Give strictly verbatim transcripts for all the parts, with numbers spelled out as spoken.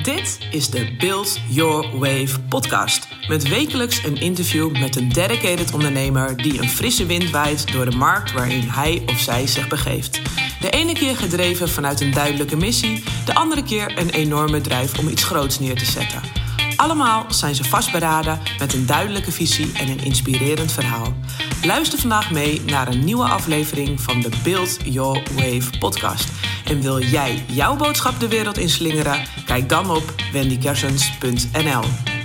Dit is de Build Your Wave podcast. Met wekelijks een interview met een dedicated ondernemer die een frisse wind waait door de markt waarin hij of zij zich begeeft. De ene keer gedreven vanuit een duidelijke missie, de andere keer een enorme drijf om iets groots neer te zetten. Allemaal zijn ze vastberaden met een duidelijke visie en een inspirerend verhaal. Luister vandaag mee naar een nieuwe aflevering van de Build Your Wave podcast. En wil jij jouw boodschap de wereld inslingeren? Kijk dan op wendy kersens punt n l.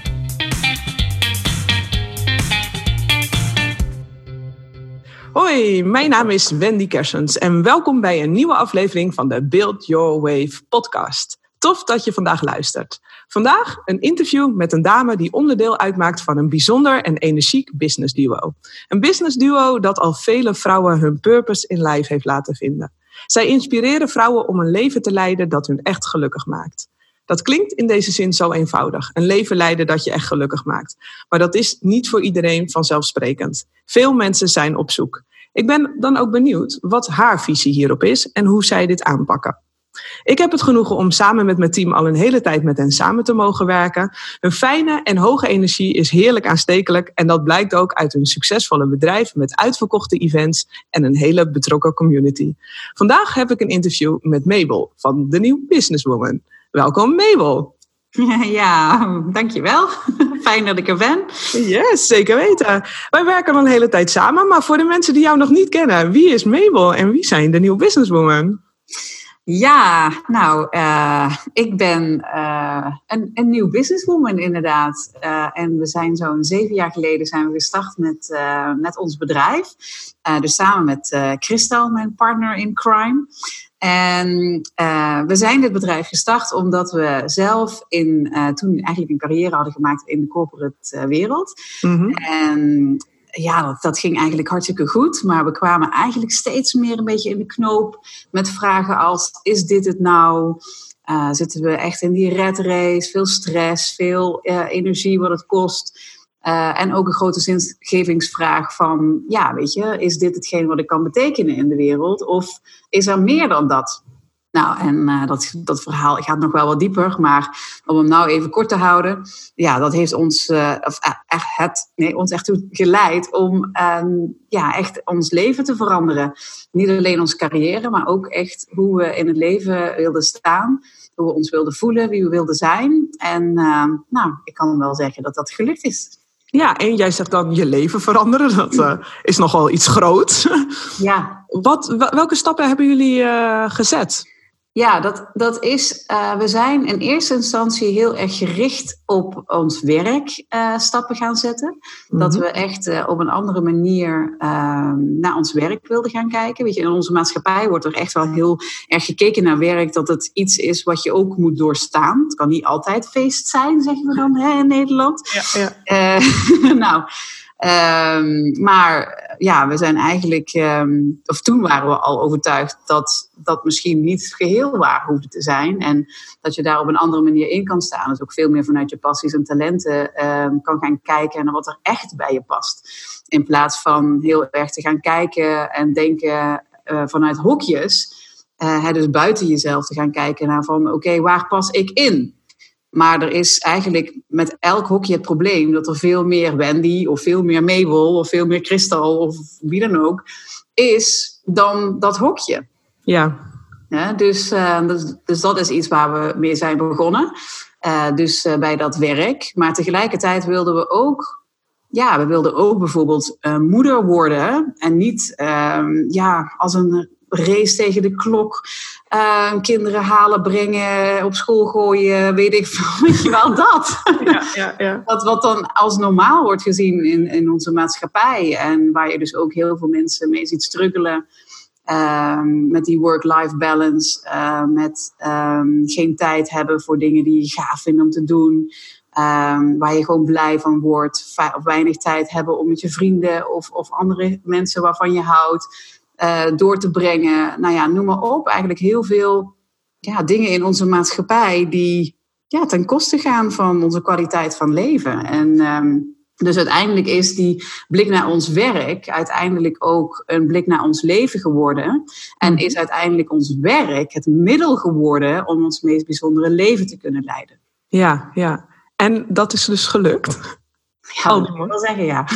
Hoi, mijn naam is Wendy Kersens en welkom bij een nieuwe aflevering van de Build Your Wave podcast. Tof dat je vandaag luistert. Vandaag een interview met een dame die onderdeel uitmaakt van een bijzonder en energiek business duo. Een business duo dat al vele vrouwen hun purpose in life heeft laten vinden. Zij inspireren vrouwen om een leven te leiden dat hun echt gelukkig maakt. Dat klinkt in deze zin zo eenvoudig. Een leven leiden dat je echt gelukkig maakt. Maar dat is niet voor iedereen vanzelfsprekend. Veel mensen zijn op zoek. Ik ben dan ook benieuwd wat haar visie hierop is en hoe zij dit aanpakken. Ik heb het genoegen om samen met mijn team al een hele tijd met hen samen te mogen werken. Hun fijne en hoge energie is heerlijk aanstekelijk en dat blijkt ook uit hun succesvolle bedrijf met uitverkochte events en een hele betrokken community. Vandaag heb ik een interview met Mabel van The New Businesswoman. Welkom Mabel. Ja, dankjewel. Fijn dat ik er ben. Yes, zeker weten. Wij werken al een hele tijd samen, maar voor de mensen die jou nog niet kennen, wie is Mabel en wie zijn The New Businesswoman? Ja, nou, uh, ik ben uh, een, een nieuw businesswoman inderdaad. Uh, en we zijn zo'n zeven jaar geleden zijn we gestart met, uh, met ons bedrijf. Uh, dus samen met uh, Christel, mijn partner in crime. En uh, we zijn dit bedrijf gestart omdat we zelf in, uh, toen eigenlijk een carrière hadden gemaakt in de corporate uh, wereld. Mm-hmm. En ja, dat, dat ging eigenlijk hartstikke goed. Maar we kwamen eigenlijk steeds meer een beetje in de knoop met vragen als, is dit het nou? Uh, zitten we echt in die red race? Veel stress, veel uh, energie wat het kost. Uh, en ook een grote zingevingsvraag van, ja, weet je, is dit hetgeen wat ik kan betekenen in de wereld? Of is er meer dan dat? Nou, en uh, dat, dat verhaal gaat nog wel wat dieper, maar om hem nou even kort te houden, ja, dat heeft ons, uh, of, uh, echt, het, nee, ons echt toe geleid om um, ja, echt ons leven te veranderen. Niet alleen ons carrière, maar ook echt hoe we in het leven wilden staan, hoe we ons wilden voelen, wie we wilden zijn. En uh, nou, ik kan wel zeggen dat dat gelukt is. Ja, en jij zegt dan je leven veranderen. Dat uh, is nogal iets groots. Ja. Wat, welke stappen hebben jullie uh, gezet? Ja, dat, dat is, uh, we zijn in eerste instantie heel erg gericht op ons werk uh, stappen gaan zetten. Mm-hmm. Dat we echt uh, op een andere manier uh, naar ons werk wilden gaan kijken. Weet je, in onze maatschappij wordt er echt wel heel erg gekeken naar werk. Dat het iets is wat je ook moet doorstaan. Het kan niet altijd feest zijn, zeggen we dan hè, in Nederland. Ja, ja. Uh, nou... Um, maar ja, we zijn eigenlijk, um, of toen waren we al overtuigd dat dat misschien niet geheel waar hoefde te zijn. En dat je daar op een andere manier in kan staan. Dus ook veel meer vanuit je passies en talenten um, kan gaan kijken naar wat er echt bij je past. In plaats van heel erg te gaan kijken en denken uh, vanuit hokjes. Uh, dus buiten jezelf te gaan kijken naar van oké, okay, waar pas ik in? Maar er is eigenlijk met elk hokje het probleem dat er veel meer Wendy of veel meer Mabel of veel meer Christel of wie dan ook is dan dat hokje. Ja. Ja dus, uh, dus, dus dat is iets waar we mee zijn begonnen. Uh, dus uh, bij dat werk. Maar tegelijkertijd wilden we ook, ja, we wilden ook bijvoorbeeld uh, moeder worden en niet uh, ja, als een race tegen de klok. Uh, kinderen halen, brengen, op school gooien, weet ik veel, weet je wel, dat. Ja, ja, ja. Dat wat dan als normaal wordt gezien in, in onze maatschappij. En waar je dus ook heel veel mensen mee ziet struggelen. Uh, met die work-life balance. Uh, met um, geen tijd hebben voor dingen die je gaaf vindt om te doen. Um, waar je gewoon blij van wordt. Of weinig tijd hebben om met je vrienden of, of andere mensen waarvan je houdt. Uh, door te brengen, nou ja, noem maar op. Eigenlijk heel veel ja, dingen in onze maatschappij die ja, ten koste gaan van onze kwaliteit van leven. En um, dus uiteindelijk is die blik naar ons werk uiteindelijk ook een blik naar ons leven geworden. En is uiteindelijk ons werk het middel geworden om ons meest bijzondere leven te kunnen leiden. Ja, ja. En dat is dus gelukt? Ja, dat wil ik wel zeggen, ja.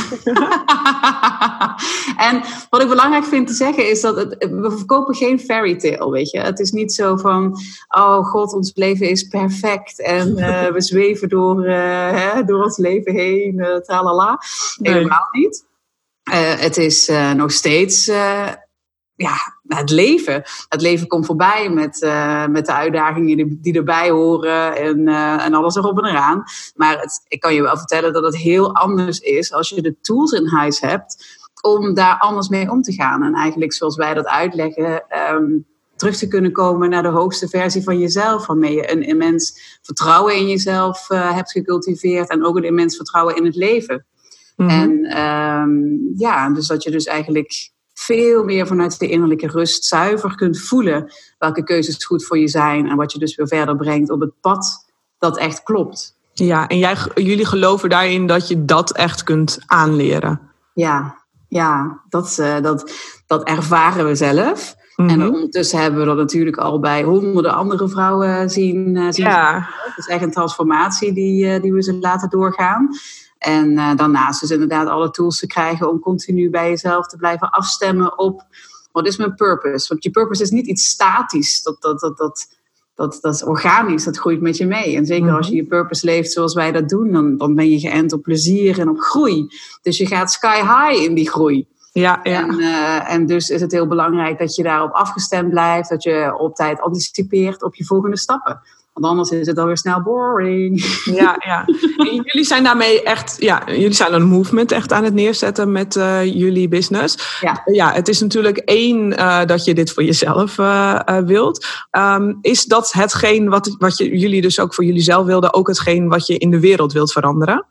En wat ik belangrijk vind te zeggen is dat het, we verkopen geen fairy tale, weet je. Het is niet zo van, oh god, ons leven is perfect en uh, we zweven door, uh, hè, door ons leven heen, uh, tralala. Nee. Helemaal niet. Uh, het is uh, nog steeds... Uh, Ja, het leven. Het leven komt voorbij met, uh, met de uitdagingen die, die erbij horen en, uh, en alles erop en eraan. Maar het, ik kan je wel vertellen dat het heel anders is als je de tools in huis hebt om daar anders mee om te gaan. En eigenlijk zoals wij dat uitleggen, um, terug te kunnen komen naar de hoogste versie van jezelf. Waarmee je een immens vertrouwen in jezelf uh, hebt gecultiveerd en ook een immens vertrouwen in het leven. Mm-hmm. En um, ja, dus dat je dus eigenlijk... veel meer vanuit de innerlijke rust zuiver kunt voelen welke keuzes goed voor je zijn en wat je dus weer verder brengt op het pad dat echt klopt. Ja, en jij, jullie geloven daarin dat je dat echt kunt aanleren. Ja, ja dat, uh, dat, dat ervaren we zelf. Mm-hmm. En ondertussen hebben we dat natuurlijk al bij honderden andere vrouwen zien. Uh, zien ja. Het is echt een transformatie die, uh, die we ze laten doorgaan. En uh, daarnaast dus inderdaad alle tools te krijgen om continu bij jezelf te blijven afstemmen op wat is mijn purpose. Want je purpose is niet iets statisch, dat, dat, dat, dat, dat, dat is organisch, dat groeit met je mee. En zeker mm-hmm. als je je purpose leeft zoals wij dat doen, dan, dan ben je geënt op plezier en op groei. Dus je gaat sky high in die groei. Ja, ja. En, uh, en dus is het heel belangrijk dat je daarop afgestemd blijft, dat je op tijd anticipeert op je volgende stappen. Want anders is het alweer snel boring. Ja, ja. En jullie zijn daarmee echt, ja, jullie zijn een movement echt aan het neerzetten met uh, jullie business. Ja. Ja, het is natuurlijk één uh, dat je dit voor jezelf uh, uh, wilt. Um, is dat hetgeen wat, wat je, jullie dus ook voor jullie zelf wilden, ook hetgeen wat je in de wereld wilt veranderen?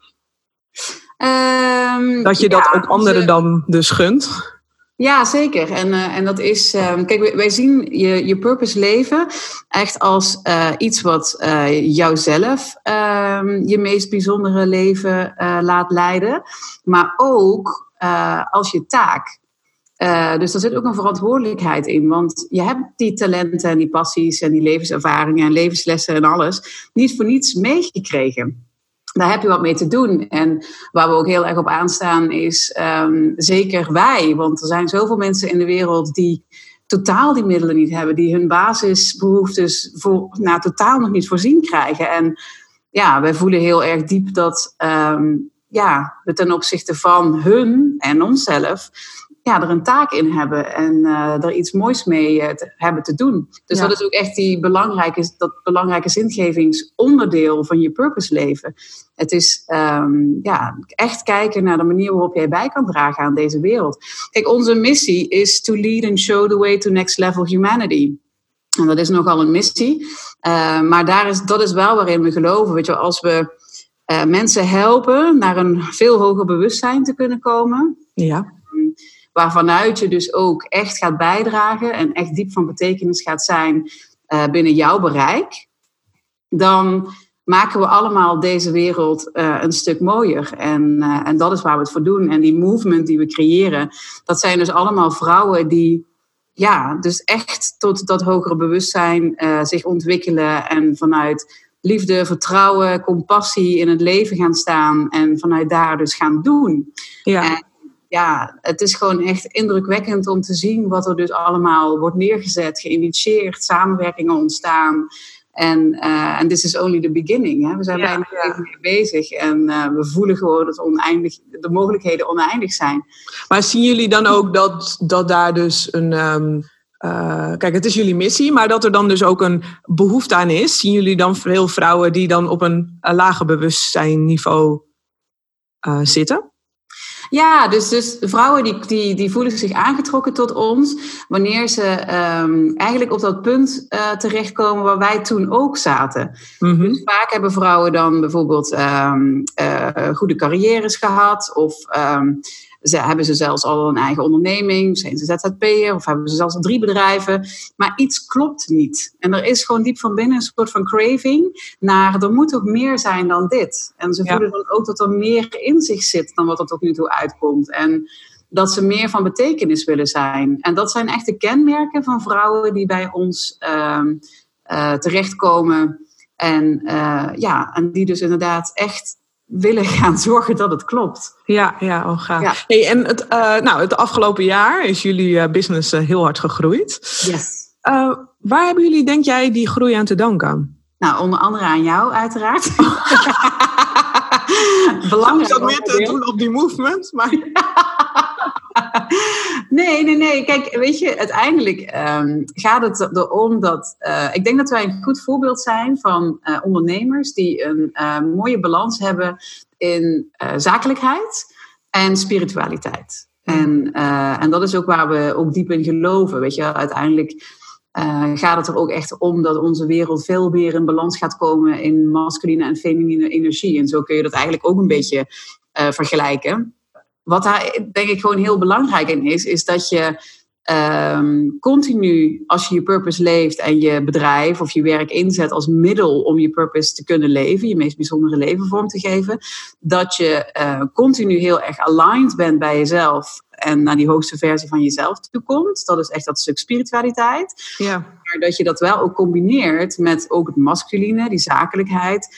Um, dat je ja, dat ook anderen dan dus gunt? Ja, zeker. En, uh, en dat is... Um, kijk, wij, wij zien je, je purpose leven echt als uh, iets wat uh, jouzelf uh, je meest bijzondere leven uh, laat leiden. Maar ook uh, als je taak. Uh, dus daar zit ook een verantwoordelijkheid in. Want je hebt die talenten en die passies en die levenservaringen en levenslessen en alles niet voor niets meegekregen. Daar heb je wat mee te doen. En waar we ook heel erg op aanstaan is um, zeker wij. Want er zijn zoveel mensen in de wereld die totaal die middelen niet hebben. Die hun basisbehoeftes voor, nou, totaal nog niet voorzien krijgen. En ja, wij voelen heel erg diep dat um, ja, we ten opzichte van hun en onszelf... ja, er een taak in hebben en uh, er iets moois mee uh, te, hebben te doen. Dus ja. Dat is ook echt die belangrijke, dat belangrijke zingevingsonderdeel van je purpose leven. Het is um, ja, echt kijken naar de manier waarop jij bij kan dragen aan deze wereld. Kijk, onze missie is to lead and show the way to next level humanity. En dat is nogal een missie. Uh, maar daar is, dat is wel waarin we geloven. Weet je, als we uh, mensen helpen naar een veel hoger bewustzijn te kunnen komen... Ja. Waarvanuit je dus ook echt gaat bijdragen en echt diep van betekenis gaat zijn uh, binnen jouw bereik. Dan maken we allemaal deze wereld uh, een stuk mooier. En, uh, en dat is waar we het voor doen. En die movement die we creëren, dat zijn dus allemaal vrouwen die ja, dus echt tot dat hogere bewustzijn uh, zich ontwikkelen. En vanuit liefde, vertrouwen, compassie in het leven gaan staan. En vanuit daar dus gaan doen. Ja. En, Ja, het is gewoon echt indrukwekkend om te zien wat er dus allemaal wordt neergezet, geïnitieerd, samenwerkingen ontstaan. En uh, this is only the beginning. Hè? We zijn ja, bijna ja. even mee bezig en uh, we voelen gewoon dat oneindig, de mogelijkheden oneindig zijn. Maar zien jullie dan ook dat, dat daar dus een... Um, uh, kijk, het is jullie missie, maar dat er dan dus ook een behoefte aan is? Zien jullie dan veel vrouwen die dan op een, een lager bewustzijnniveau uh, zitten? Ja, dus, dus vrouwen die, die, die voelen zich aangetrokken tot ons wanneer ze um, eigenlijk op dat punt uh, terechtkomen waar wij toen ook zaten. Mm-hmm. Dus vaak hebben vrouwen dan bijvoorbeeld um, uh, goede carrières gehad of um, ze, hebben ze zelfs al een eigen onderneming, zijn ze Z Z P'er of hebben ze zelfs drie bedrijven. Maar iets klopt niet. En er is gewoon diep van binnen een soort van craving naar er moet toch meer zijn dan dit. En ze voelen ja. dan ook dat er meer in zich zit dan wat er tot nu toe uitkomt. En dat ze meer van betekenis willen zijn. En dat zijn echt de kenmerken van vrouwen die bij ons uh, uh, terechtkomen En, uh, ja, en die dus inderdaad echt willen gaan zorgen dat het klopt. Ja, ja, oh gaaf. Ja. Hey, en het, uh, nou, het afgelopen jaar is jullie uh, business uh, heel hard gegroeid. Yes. Uh, waar hebben jullie, denk jij, die groei aan te danken? Nou, onder andere aan jou uiteraard. Belangrijk. Ik zat meer te doen op die movement, maar... Nee, nee, nee. Kijk, weet je, uiteindelijk um, gaat het erom dat... Uh, ik denk dat wij een goed voorbeeld zijn van uh, ondernemers die een uh, mooie balans hebben in uh, zakelijkheid en spiritualiteit. En, uh, en dat is ook waar we ook diep in geloven. Weet je, uiteindelijk uh, gaat het er ook echt om dat onze wereld veel meer in balans gaat komen in masculine en feminine energie. En zo kun je dat eigenlijk ook een beetje uh, vergelijken. Wat daar denk ik gewoon heel belangrijk in is, is dat je um, continu, als je je purpose leeft en je bedrijf of je werk inzet als middel om je purpose te kunnen leven, je meest bijzondere leven vorm te geven, dat je uh, continu heel erg aligned bent bij jezelf en naar die hoogste versie van jezelf toe komt. Dat is echt dat stuk spiritualiteit. Ja. Maar dat je dat wel ook combineert met ook het masculine, die zakelijkheid,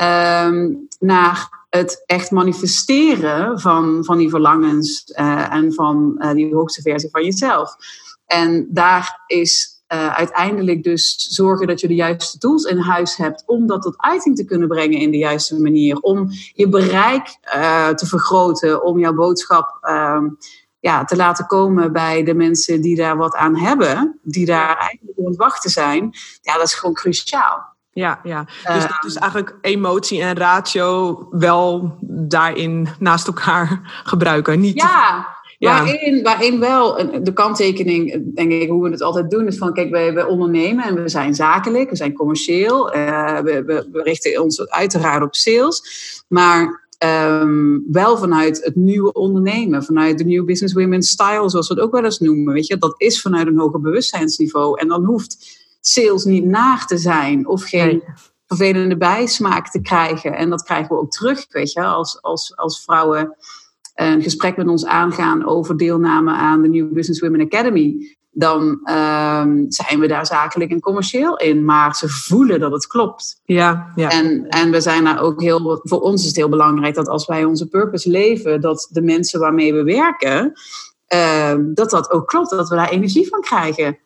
um, naar het echt manifesteren van, van die verlangens uh, en van uh, die hoogste versie van jezelf. En daar is uh, uiteindelijk dus zorgen dat je de juiste tools in huis hebt om dat tot uiting te kunnen brengen in de juiste manier. Om je bereik uh, te vergroten, om jouw boodschap uh, ja, te laten komen bij de mensen die daar wat aan hebben, die daar eigenlijk aan het wachten zijn. Ja, dat is gewoon cruciaal. Ja, ja, dus dat is eigenlijk emotie en ratio wel daarin naast elkaar gebruiken. Niet ja, ja. Waarin, waarin wel de kanttekening, denk ik, hoe we het altijd doen, is van kijk, wij, wij ondernemen en we zijn zakelijk, we zijn commercieel, uh, we, we, we richten ons uiteraard op sales, maar um, wel vanuit het nieuwe ondernemen, vanuit de New Business Women Style, zoals we het ook wel eens noemen, weet je, dat is vanuit een hoger bewustzijnsniveau en dan hoeft sales niet naar te zijn of geen nee. vervelende bijsmaak te krijgen. En dat krijgen we ook terug, weet je, als, als, als vrouwen een gesprek met ons aangaan over deelname aan de New Business Women Academy. Dan um, zijn we daar zakelijk en commercieel in, maar ze voelen dat het klopt. Ja, ja. En, en we zijn daar ook heel, voor ons is het heel belangrijk dat als wij onze purpose leven, dat de mensen waarmee we werken, uh, dat dat ook klopt, dat we daar energie van krijgen.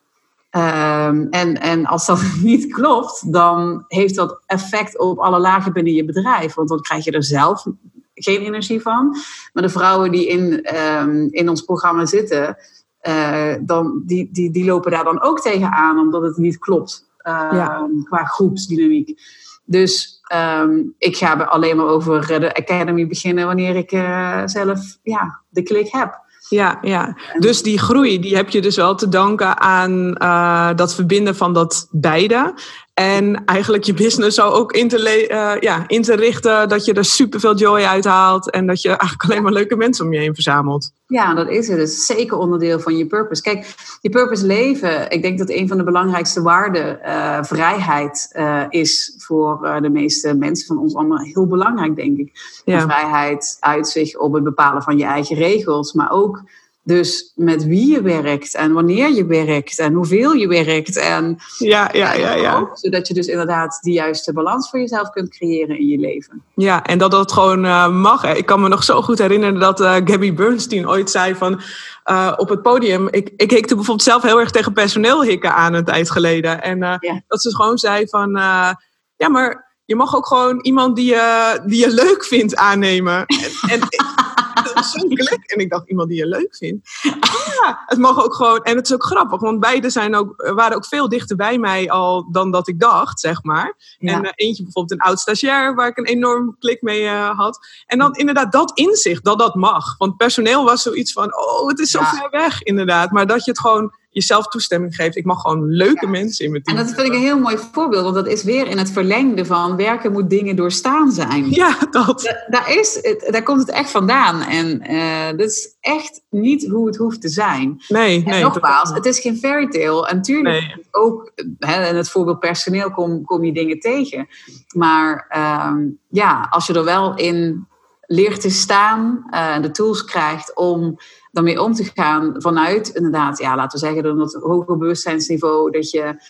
Um, en, en als dat niet klopt, dan heeft dat effect op alle lagen binnen je bedrijf. Want dan krijg je er zelf geen energie van. Maar de vrouwen die in, um, in ons programma zitten, uh, dan, die, die, die lopen daar dan ook tegenaan, omdat het niet klopt uh, ja. qua groepsdynamiek. Dus um, ik ga alleen maar over de Academy beginnen wanneer ik uh, zelf ja, de klik heb. Ja, ja, dus die groei, die heb je dus wel te danken aan uh, dat verbinden van dat beide. En eigenlijk je business zo ook in te, le- uh, ja, in te richten dat je er superveel joy uit haalt. En dat je eigenlijk alleen maar leuke mensen om je heen verzamelt. Ja, dat is het. Dat is zeker onderdeel van je purpose. Kijk, je purpose leven, ik denk dat een van de belangrijkste waarden uh, vrijheid uh, is voor uh, de meeste mensen van ons allemaal heel belangrijk, denk ik. Ja. Vrijheid uit zich op het bepalen van je eigen regels, maar ook dus met wie je werkt en wanneer je werkt en hoeveel je werkt. En, ja, ja, ja, ja. Ook, zodat je dus inderdaad die juiste balans voor jezelf kunt creëren in je leven. Ja, en dat dat gewoon uh, mag. Hè. Ik kan me nog zo goed herinneren dat uh, Gabby Bernstein ooit zei van uh, op het podium. Ik, ik hikte bijvoorbeeld zelf heel erg tegen personeel hikken aan een tijd geleden. En uh, ja. dat ze gewoon zei van uh, ja, maar je mag ook gewoon iemand die je, die je leuk vindt aannemen. En, en dat was zo'n klik. En ik dacht, iemand die je leuk vindt. Ja, het mag ook gewoon. En het is ook grappig, want beide zijn ook, waren ook veel dichter bij mij al dan dat ik dacht, zeg maar. Ja. En uh, eentje bijvoorbeeld een oud stagiair, waar ik een enorm klik mee uh, had. En dan inderdaad dat inzicht, dat dat mag. Want personeel was zoiets van, oh, het is zo ja. ver weg, inderdaad. Maar dat je het gewoon jezelf toestemming geeft. Ik mag gewoon leuke ja. mensen in mijn team. En dat vind ik een heel mooi voorbeeld, want dat is weer in het verlengde van werken moet dingen doorstaan zijn. Ja, dat. Da- daar, is het, daar komt het echt vandaan. En uh, dat is echt niet hoe het hoeft te zijn. Nee, en nee. nogmaals, dat... het is geen fairy tale. En natuurlijk nee. ook, hè, in het voorbeeld personeel kom, kom je dingen tegen. Maar um, ja, als je er wel in leert te staan, uh, de tools krijgt om daarmee om te gaan vanuit, inderdaad, ja, laten we zeggen, dat hoger bewustzijnsniveau, dat je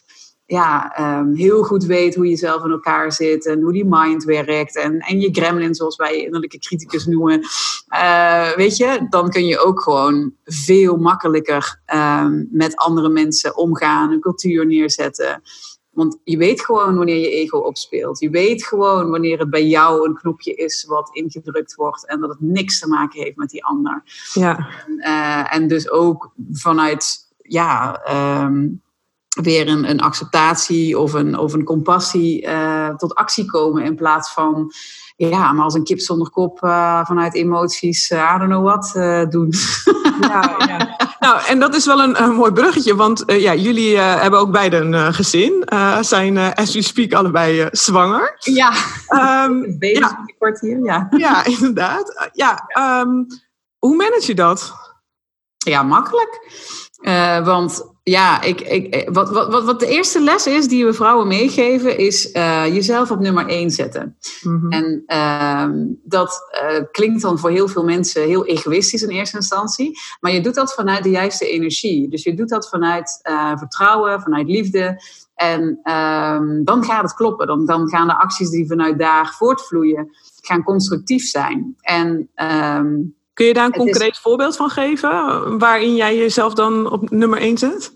ja, um, heel goed weet hoe je zelf in elkaar zit en hoe die mind werkt en, en je gremlin, zoals wij innerlijke criticus noemen, uh, weet je, dan kun je ook gewoon veel makkelijker um, met andere mensen omgaan, een cultuur neerzetten. Want je weet gewoon wanneer je ego opspeelt. Je weet gewoon wanneer het bij jou een knopje is wat ingedrukt wordt en dat het niks te maken heeft met die ander. Ja. En, uh, en dus ook vanuit, ja, um, weer een, een acceptatie of een, of een compassie uh, tot actie komen in plaats van, ja, maar als een kip zonder kop uh, vanuit emoties, uh, I don't know what, uh, doen. Ja, ja. Nou, en dat is wel een, een mooi bruggetje, want uh, ja, jullie uh, hebben ook beide een uh, gezin, uh, zijn uh, as we speak allebei uh, zwanger. Ja, um, baby's ja. kort hier, ja. Ja, inderdaad. Uh, ja, um, hoe manage je dat? Ja, makkelijk. Uh, want ja, ik, ik, wat, wat, wat de eerste les is die we vrouwen meegeven, is uh, jezelf op nummer één zetten. Mm-hmm. En uh, dat uh, klinkt dan voor heel veel mensen heel egoïstisch in eerste instantie. Maar je doet dat vanuit de juiste energie. Dus je doet dat vanuit uh, vertrouwen, vanuit liefde. En uh, dan gaat het kloppen. Dan, dan gaan de acties die vanuit daar voortvloeien, gaan constructief zijn. En Um, kun je daar een concreet is, voorbeeld van geven, waarin jij jezelf dan op nummer één zet?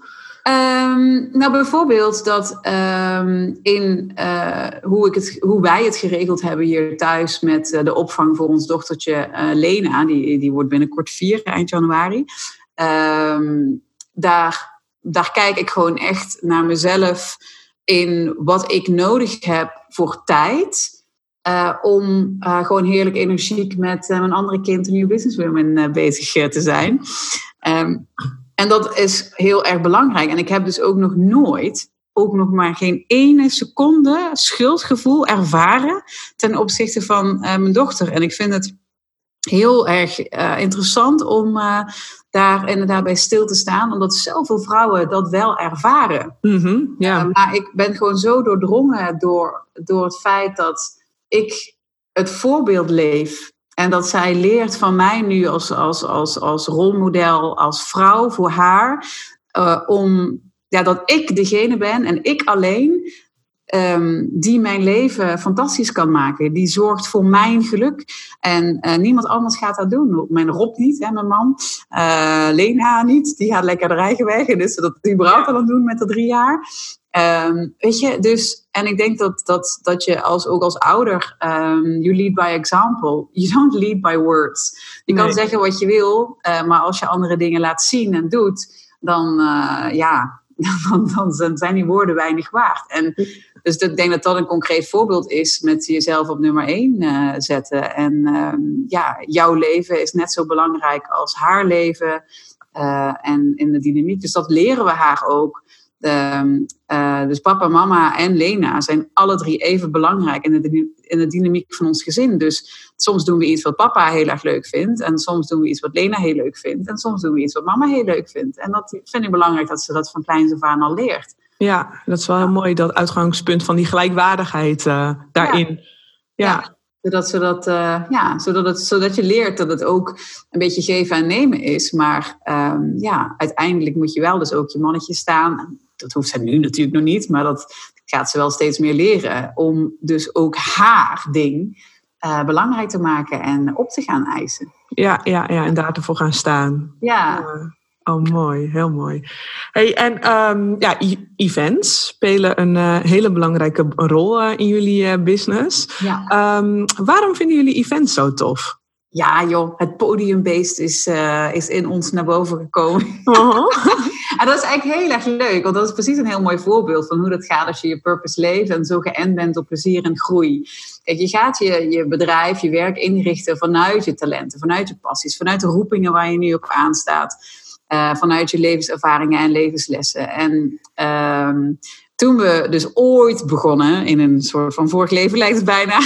Um, nou, bijvoorbeeld dat um, in uh, hoe, ik het, hoe wij het geregeld hebben hier thuis met uh, de opvang voor ons dochtertje uh, Lena, die, die wordt binnenkort vier, eind januari. Um, daar, daar kijk ik gewoon echt naar mezelf in wat ik nodig heb voor tijd. Uh, om uh, gewoon heerlijk energiek met uh, mijn andere kind, een New Business Women, uh, bezig uh, te zijn. Um, en dat is heel erg belangrijk. En ik heb dus ook nog nooit, ook nog maar geen ene seconde schuldgevoel ervaren ten opzichte van uh, mijn dochter. En ik vind het heel erg uh, interessant om uh, daar inderdaad bij stil te staan, omdat zoveel vrouwen dat wel ervaren. Mm-hmm, yeah. uh, maar ik ben gewoon zo doordrongen door, door het feit dat ik het voorbeeld leef en dat zij leert van mij nu als, als, als, als rolmodel, als vrouw voor haar, uh, om, ja, dat ik degene ben en ik alleen um, die mijn leven fantastisch kan maken. Die zorgt voor mijn geluk en uh, niemand anders gaat dat doen. Mijn Rob niet, hè, mijn man. Uh, Lena niet, die gaat lekker de eigen weg. Dus dat überhaupt al aan doen met de drie jaar. Um, weet je, dus, en ik denk dat, dat, dat je als, ook als ouder, um, you lead by example. You don't lead by words. Je nee. kan zeggen wat je wil, uh, maar als je andere dingen laat zien en doet, dan, uh, ja, dan, dan zijn die woorden weinig waard. En dus ik denk dat dat een concreet voorbeeld is met jezelf op nummer één uh, zetten. En um, ja, jouw leven is net zo belangrijk als haar leven uh, en in de dynamiek. Dus dat leren we haar ook. Um, uh, dus papa, mama en Lena zijn alle drie even belangrijk in de, in de dynamiek van ons gezin. Dus soms doen we iets wat papa heel erg leuk vindt. En soms doen we iets wat Lena heel leuk vindt. En soms doen we iets wat mama heel leuk vindt. En dat vind ik belangrijk dat ze dat van kleins af aan al leert. Ja, dat is wel heel mooi, dat uitgangspunt van die gelijkwaardigheid uh, daarin. Ja. ja. ja. Zodat, zodat, uh, ja, zodat, het, zodat je leert dat het ook een beetje geven en nemen is. Maar um, ja, uiteindelijk moet je wel dus ook je mannetje staan. Dat hoeft ze nu natuurlijk nog niet, maar dat gaat ze wel steeds meer leren. Om dus ook haar ding uh, belangrijk te maken en op te gaan eisen. Ja, ja, ja, en daar ervoor gaan staan. Ja. Uh, oh, mooi. Heel mooi. Hey, en um, ja, e- events spelen een uh, hele belangrijke rol uh, in jullie uh, business. Ja. Um, waarom vinden jullie events zo tof? Ja joh, het podiumbeest is, uh, is in ons naar boven gekomen. Uh-huh. En dat is eigenlijk heel erg leuk, want dat is precies een heel mooi voorbeeld van hoe dat gaat als je je purpose leeft en zo geënt bent op plezier en groei. Kijk, je gaat je, je bedrijf, je werk inrichten vanuit je talenten, vanuit je passies, vanuit de roepingen waar je nu op aanstaat, uh, vanuit je levenservaringen en levenslessen. En um, toen we dus ooit begonnen, in een soort van vorig leven lijkt het bijna...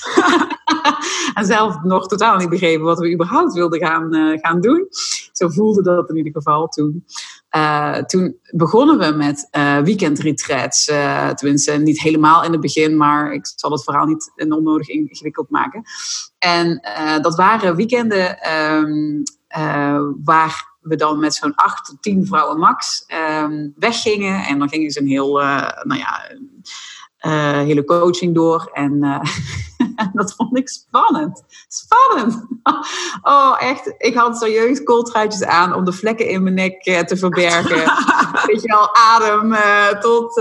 En zelf nog totaal niet begrepen wat we überhaupt wilden gaan, uh, gaan doen. Zo voelde dat in ieder geval toen. Uh, toen begonnen we met uh, weekendretreats. Uh, tenminste, niet helemaal in het begin, maar ik zal het verhaal niet onnodig ingewikkeld maken. En uh, dat waren weekenden um, uh, waar we dan met zo'n acht tot tien vrouwen max um, weggingen. En dan gingen ze een heel, uh, nou ja, uh, hele coaching door. En uh, dat vond ik spannend. Spannend! Oh, echt. Ik had serieus kooltruitjes aan om de vlekken in mijn nek uh, te verbergen. Weet je wel, adem uh, tot uh,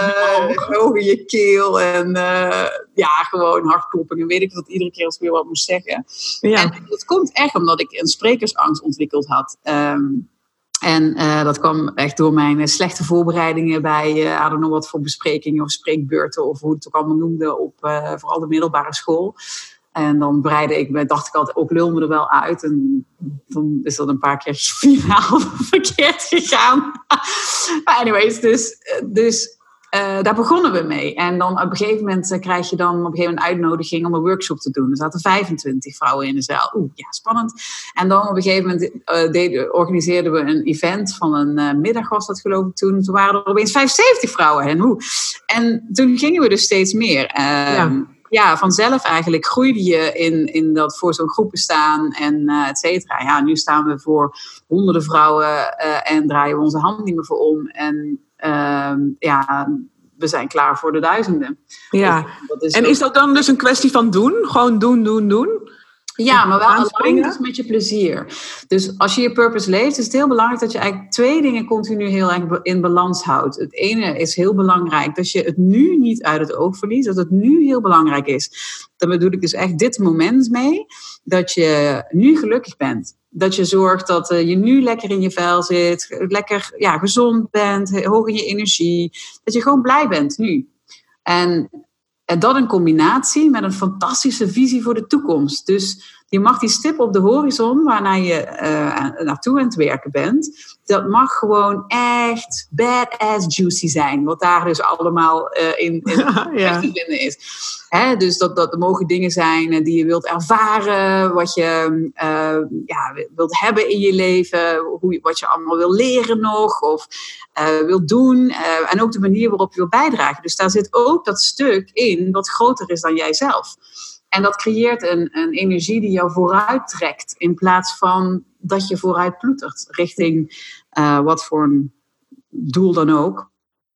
ja, over je keel. En uh, ja, gewoon hartkloppingen. Weet ik dat iedere keer als ik weer wat moest zeggen. Ja. En dat komt echt omdat ik een sprekersangst ontwikkeld had. Um, En uh, dat kwam echt door mijn uh, slechte voorbereidingen bij, uh, I don't know wat voor besprekingen of spreekbeurten of hoe het ook allemaal noemde op uh, vooral de middelbare school. En dan bereidde ik me, dacht ik altijd, ook lul me er wel uit. En dan is dat een paar keer finaal verkeerd gegaan. Maar anyways, dus, dus uh, daar begonnen we mee. En dan op een gegeven moment uh, krijg je dan op een gegeven moment een uitnodiging om een workshop te doen. Er zaten vijfentwintig vrouwen in de zaal. Oeh, ja, spannend. En dan op een gegeven moment uh, deden, organiseerden we een event van een uh, middag was dat geloof ik toen. Toen waren er opeens vijfenzeventig vrouwen. En, hoe? En toen gingen we dus steeds meer. Uh, ja. Ja, vanzelf eigenlijk groeide je in, in dat voor zo'n groepen staan en uh, et cetera. Ja, nu staan we voor honderden vrouwen uh, en draaien we onze hand niet meer voor om. En uh, ja, we zijn klaar voor de duizenden. Ja, dat is en ook... is dat dan dus een kwestie van doen? Gewoon doen, doen, doen? Ja, maar wel alleen dus met je plezier. Dus als je je purpose leeft, is het heel belangrijk dat je eigenlijk twee dingen continu heel erg in balans houdt. Het ene is heel belangrijk, dat je het nu niet uit het oog verliest. Dat het nu heel belangrijk is. Daar bedoel ik dus echt dit moment mee. Dat je nu gelukkig bent. Dat je zorgt dat uh, je nu lekker in je vel zit. Lekker ja, gezond bent, hoog in je energie. Dat je gewoon blij bent nu. En... En dat in combinatie met een fantastische visie voor de toekomst. Dus je mag die stip op de horizon waarnaar je uh, naartoe aan het werken bent. Dat mag gewoon echt badass juicy zijn. Wat daar dus allemaal uh, in, in ja. te vinden is. Hè, dus dat, dat mogen dingen zijn die je wilt ervaren. Wat je uh, ja, wilt hebben in je leven. Hoe, wat je allemaal wil leren nog. Of uh, wilt doen. Uh, en ook de manier waarop je wilt bijdragen. Dus daar zit ook dat stuk in wat groter is dan jijzelf. En dat creëert een, een energie die jou vooruit trekt. In plaats van dat je vooruit ploetert. Richting uh, wat voor een doel dan ook.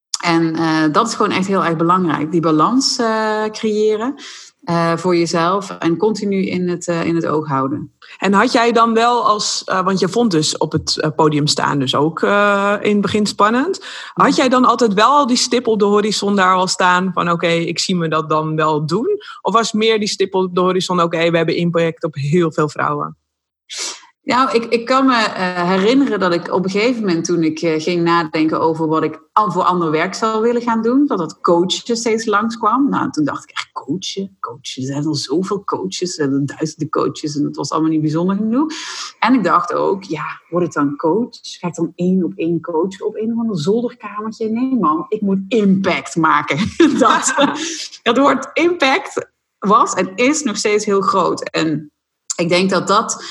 En uh, dat is gewoon echt heel erg belangrijk. Die balans uh, creëren uh, voor jezelf. En continu in het, uh, in het oog houden. En had jij dan wel als... Uh, want je vond dus op het uh, podium staan dus ook uh, in het begin spannend. Had jij dan altijd wel die stip op de horizon daar al staan? Van oké, okay, ik zie me dat dan wel doen. Of was meer die stip op de horizon... oké, okay, we hebben impact op heel veel vrouwen? Nou, ik, ik kan me uh, herinneren dat ik op een gegeven moment... toen ik uh, ging nadenken over wat ik al voor ander werk zou willen gaan doen... dat dat coachen steeds langskwam. Nou, toen dacht ik echt, coachen? Coachen, er zijn al zoveel coaches. Er zijn duizenden coaches en het was allemaal niet bijzonder genoeg. En ik dacht ook, ja, word ik dan coach? Ga ik dan één op één coachen op een of ander zolderkamertje? Nee man, ik moet impact maken. dat, het woord impact was en is nog steeds heel groot. En ik denk dat dat...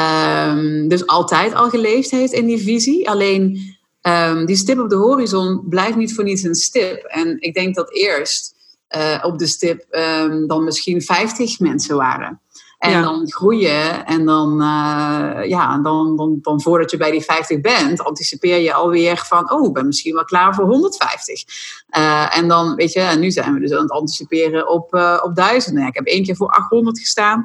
Um, dus altijd al geleefd heeft in die visie. Alleen um, die stip op de horizon blijft niet voor niets een stip. En ik denk dat eerst uh, op de stip um, dan misschien vijftig mensen waren. En ja. dan groeien en dan, uh, ja, dan, dan, dan voordat je bij die vijftig bent, anticipeer je alweer van, oh, ik ben misschien wel klaar voor honderdvijftig. Uh, en dan, weet je, en nu zijn we dus aan het anticiperen op, uh, op duizenden. Ik heb één keer voor achthonderd gestaan.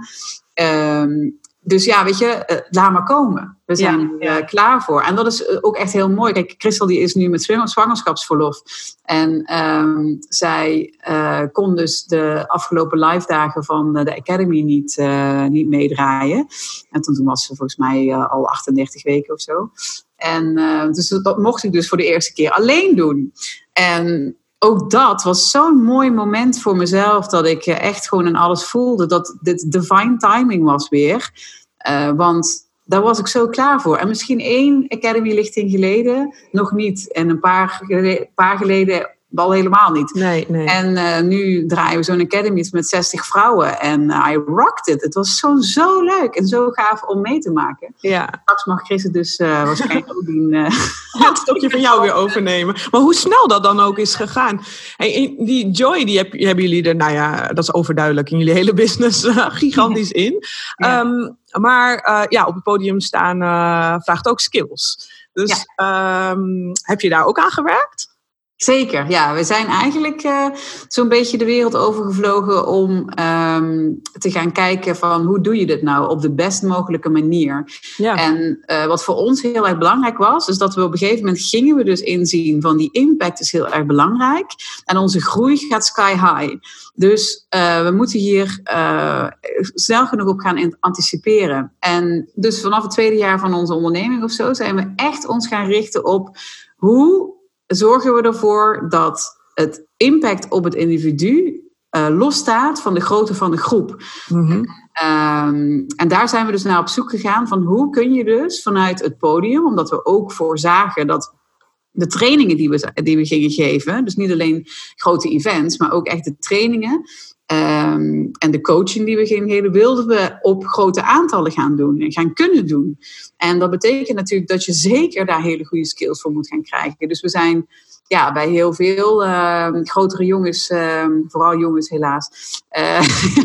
Um, Dus ja, weet je, uh, laat maar komen. We zijn er ja, ja. uh, klaar voor. En dat is uh, ook echt heel mooi. Kijk, Christel die is nu met zwangerschapsverlof. En um, zij uh, kon dus de afgelopen live dagen van de Academy niet, uh, niet meedraaien. En toen, toen was ze volgens mij uh, al achtendertig weken of zo. En uh, dus dat mocht ik dus voor de eerste keer alleen doen. En... ook dat was zo'n mooi moment voor mezelf... dat ik echt gewoon in alles voelde... dat dit divine timing was weer. Uh, want daar was ik zo klaar voor. En misschien één Academy-lichting geleden nog niet. En een paar, gele- paar geleden al helemaal niet. Nee, nee. En uh, nu draaien we zo'n academy met zestig vrouwen. En uh, I rocked it. Het was zo, zo leuk en zo gaaf om mee te maken. Ja. Straks mag Chris het dus uh, waarschijnlijk ook doen. Uh, het stokje van jou weer overnemen. Maar hoe snel dat dan ook is gegaan. Hey, die joy, die heb, hebben jullie er, nou ja, dat is overduidelijk in jullie hele business uh, gigantisch in. Ja. Um, maar uh, ja, op het podium staan uh, vraagt ook skills. Dus ja. um, heb je daar ook aan gewerkt? Zeker, ja. We zijn eigenlijk uh, zo'n beetje de wereld overgevlogen om um, te gaan kijken van hoe doe je dit nou op de best mogelijke manier. Ja. En uh, wat voor ons heel erg belangrijk was, is dat we op een gegeven moment gingen we dus inzien van die impact is heel erg belangrijk en onze groei gaat sky high. Dus uh, we moeten hier uh, snel genoeg op gaan anticiperen. En dus vanaf het tweede jaar van onze onderneming of zo zijn we echt ons gaan richten op hoe zorgen we ervoor dat het impact op het individu uh, losstaat van de grootte van de groep. Mm-hmm. Um, en daar zijn we dus naar op zoek gegaan van hoe kun je dus vanuit het podium, omdat we ook voorzagen dat de trainingen die we, die we gingen geven, dus niet alleen grote events, maar ook echt de trainingen um, en de coaching die we gingen geven, wilden we op grote aantallen gaan doen en gaan kunnen doen. En dat betekent natuurlijk dat je zeker daar hele goede skills voor moet gaan krijgen. Dus we zijn ja, bij heel veel uh, grotere jongens, uh, vooral jongens helaas, uh,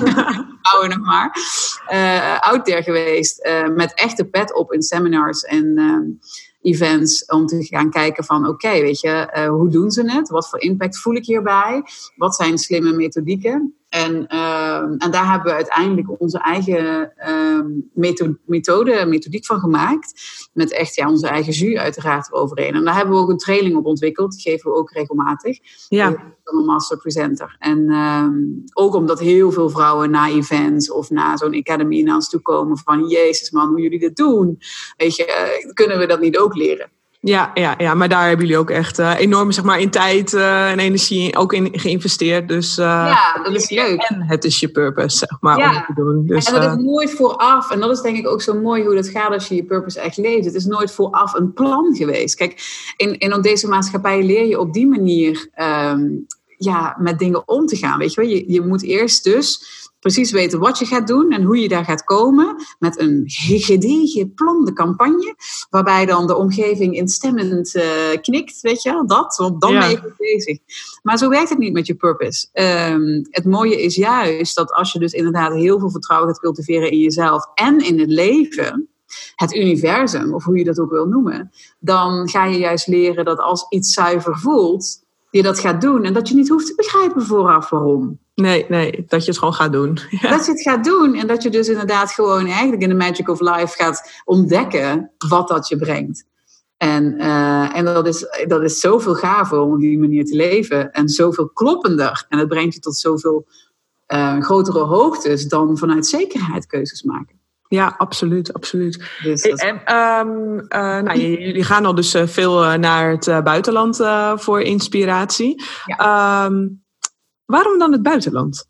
ouder nog maar, uh, out there geweest. Uh, met echte pet op in seminars en uh, events. Om te gaan kijken van oké, okay, weet je, uh, hoe doen ze het? Wat voor impact voel ik hierbij? Wat zijn slimme methodieken? En, uh, en daar hebben we uiteindelijk onze eigen uh, methode, methode, methodiek van gemaakt. Met echt ja, onze eigen jus uiteraard overheen. En daar hebben we ook een training op ontwikkeld. Die geven we ook regelmatig. Ja. Een master presenter. En uh, ook omdat heel veel vrouwen na events of na zo'n academy naar ons toe komen. Van jezus man, hoe jullie dit doen. Weet je, uh, kunnen we dat niet ook leren? Ja, ja, ja, maar daar hebben jullie ook echt uh, enorm zeg maar, in tijd uh, en energie ook in geïnvesteerd. Dus, uh, ja, dat is leuk. En het is je purpose, zeg maar, ja. om het te doen. Dus, en dat is nooit vooraf. En dat is denk ik ook zo mooi hoe dat gaat als je je purpose echt leeft. Het is nooit vooraf een plan geweest. Kijk, in, in deze maatschappij leer je op die manier um, ja, met dingen om te gaan. Weet je wel? Je, je moet eerst dus precies weten wat je gaat doen en hoe je daar gaat komen met een gedegen plan de campagne, waarbij dan de omgeving instemmend uh, knikt, weet je, dat, want dan ja. ben je goed bezig. Maar zo werkt het niet met je purpose. Um, het mooie is juist dat als je dus inderdaad heel veel vertrouwen gaat cultiveren in jezelf en in het leven, het universum, of hoe je dat ook wil noemen, dan ga je juist leren dat als iets zuiver voelt, je dat gaat doen en dat je niet hoeft te begrijpen vooraf waarom. Nee, nee, dat je het gewoon gaat doen. Ja. Dat je het gaat doen en dat je dus inderdaad gewoon eigenlijk in de magic of life gaat ontdekken wat dat je brengt. En, uh, en dat, is, dat is zoveel gaver om op die manier te leven en zoveel kloppender. En dat brengt je tot zoveel uh, grotere hoogtes dan vanuit zekerheid keuzes maken. Ja, absoluut, absoluut. Dus hey, en, um, uh, nou, jullie gaan al dus uh, veel uh, naar het uh, buitenland uh, voor inspiratie. Ja. Um, waarom dan het buitenland?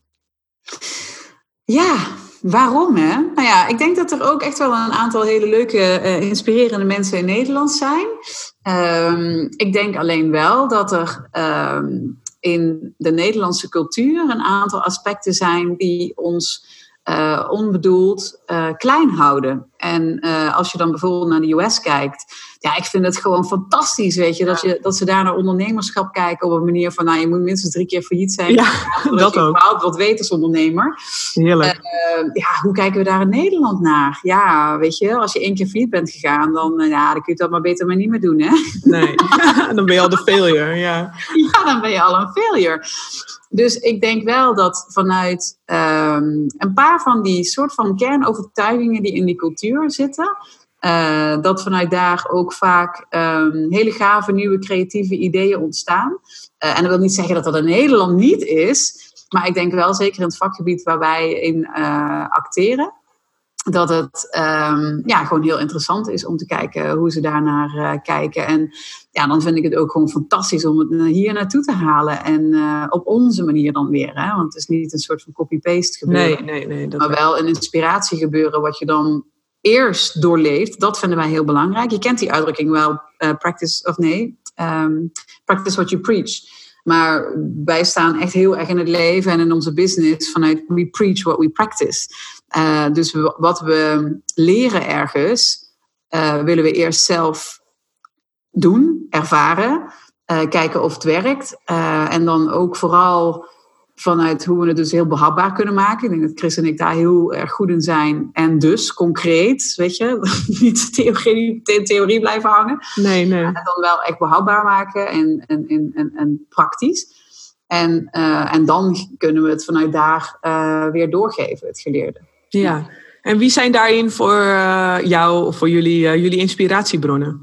Ja, waarom hè? Nou ja, ik denk dat er ook echt wel een aantal hele leuke, uh, inspirerende mensen in Nederland zijn. Um, ik denk alleen wel dat er um, in de Nederlandse cultuur een aantal aspecten zijn die ons Uh, onbedoeld uh, klein houden. En uh, als je dan bijvoorbeeld naar de U S kijkt, ja, ik vind het gewoon fantastisch, weet je, dat, je, dat ze daar naar ondernemerschap kijken op een manier van, nou, je moet minstens drie keer failliet zijn. Ja, dat je ook. überhaupt wat weet als ondernemer. Heerlijk. Uh, ja, hoe kijken we daar in Nederland naar? Ja, weet je, als je één keer failliet bent gegaan, dan, uh, ja, dan kun je dat maar beter maar niet meer doen, hè? Nee, dan ben je al de failure, ja. Ja, dan ben je al een failure. Dus ik denk wel dat vanuit um, een paar van die soort van kernovertuigingen die in die cultuur zitten, uh, dat vanuit daar ook vaak um, hele gave nieuwe creatieve ideeën ontstaan. Uh, en dat wil niet zeggen dat dat in Nederland niet is, maar ik denk wel zeker in het vakgebied waar wij in uh, acteren, dat het um, ja, gewoon heel interessant is om te kijken hoe ze daarnaar uh, kijken. En ja, dan vind ik het ook gewoon fantastisch om het hier naartoe te halen. En uh, op onze manier dan weer. Hè? Want het is niet een soort van copy-paste gebeuren. Nee, nee, nee. Dat maar wel een inspiratie gebeuren wat je dan eerst doorleeft. Dat vinden wij heel belangrijk. Je kent die uitdrukking wel. Uh, practice of nee. Um, practice what you preach. Maar wij staan echt heel erg in het leven en in onze business vanuit we preach what we practice. Uh, dus we, wat we leren ergens, uh, willen we eerst zelf doen, ervaren, uh, kijken of het werkt. Uh, en dan ook vooral vanuit hoe we het dus heel behapbaar kunnen maken. Ik denk dat Chris en ik daar heel erg goed in zijn. En dus concreet, weet je, niet theorie, the- theorie blijven hangen. Nee, nee. En dan wel echt behapbaar maken en, en, en, en, en praktisch. En, uh, en dan kunnen we het vanuit daar uh, weer doorgeven, het geleerde. Ja. ja. En wie zijn daarin voor uh, jou of voor jullie, uh, jullie inspiratiebronnen?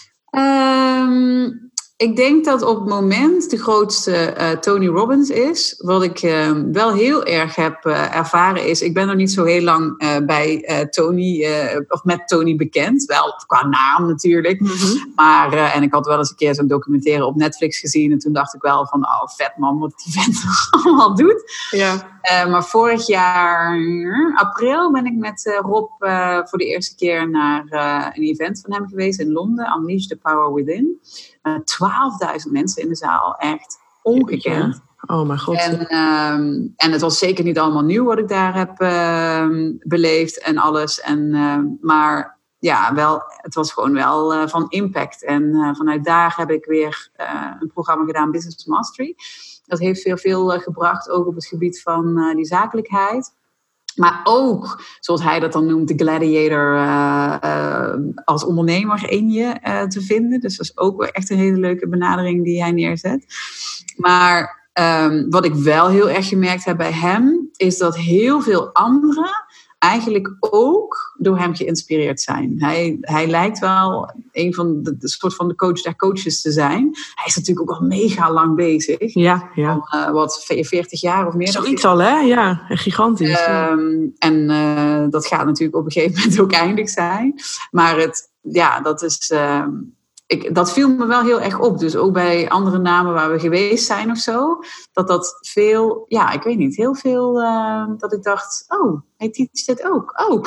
Um, Ik denk dat op het moment de grootste uh, Tony Robbins is. Wat ik uh, wel heel erg heb uh, ervaren is... Ik ben nog niet zo heel lang uh, bij uh, Tony... Uh, of met Tony bekend. Wel qua naam natuurlijk. Mm-hmm. Maar, uh, en ik had wel eens een keer zo'n documentaire op Netflix gezien. En toen dacht ik wel van... Oh, vet man, wat die vent allemaal doet. Ja. Uh, maar vorig jaar, april, ben ik met uh, Rob uh, voor de eerste keer naar uh, een event van hem geweest in Londen. Unleash the Power Within. Uh, twaalfduizend mensen in de zaal. Echt ongekend. Ja. Oh mijn god. En, um, en het was zeker niet allemaal nieuw wat ik daar heb uh, beleefd en alles. En, uh, maar ja, wel, het was gewoon wel uh, van impact. En uh, vanuit daar heb ik weer uh, een programma gedaan, Business Mastery. Dat heeft veel, veel uh, gebracht, ook op het gebied van uh, die zakelijkheid. Maar ook, zoals hij dat dan noemt, de gladiator uh, uh, als ondernemer in je uh, te vinden. Dus dat is ook wel echt een hele leuke benadering die hij neerzet. Maar um, wat ik wel heel erg gemerkt heb bij hem, is dat heel veel anderen eigenlijk ook door hem geïnspireerd zijn. Hij, hij lijkt wel een van de, de soort van de coach der coaches te zijn. Hij is natuurlijk ook al mega lang bezig. Ja, ja. Al, uh, wat, veertig jaar of meer. Zoiets al, hè? Ja, gigantisch. Um, en uh, dat gaat natuurlijk op een gegeven moment ook eindig zijn. Maar het, ja, dat is... Uh, Ik, dat viel me wel heel erg op. Dus ook bij andere namen waar we geweest zijn of zo. Dat dat veel, ja, ik weet niet, heel veel... Uh, dat ik dacht, oh, hij teacht dit ook. Oh,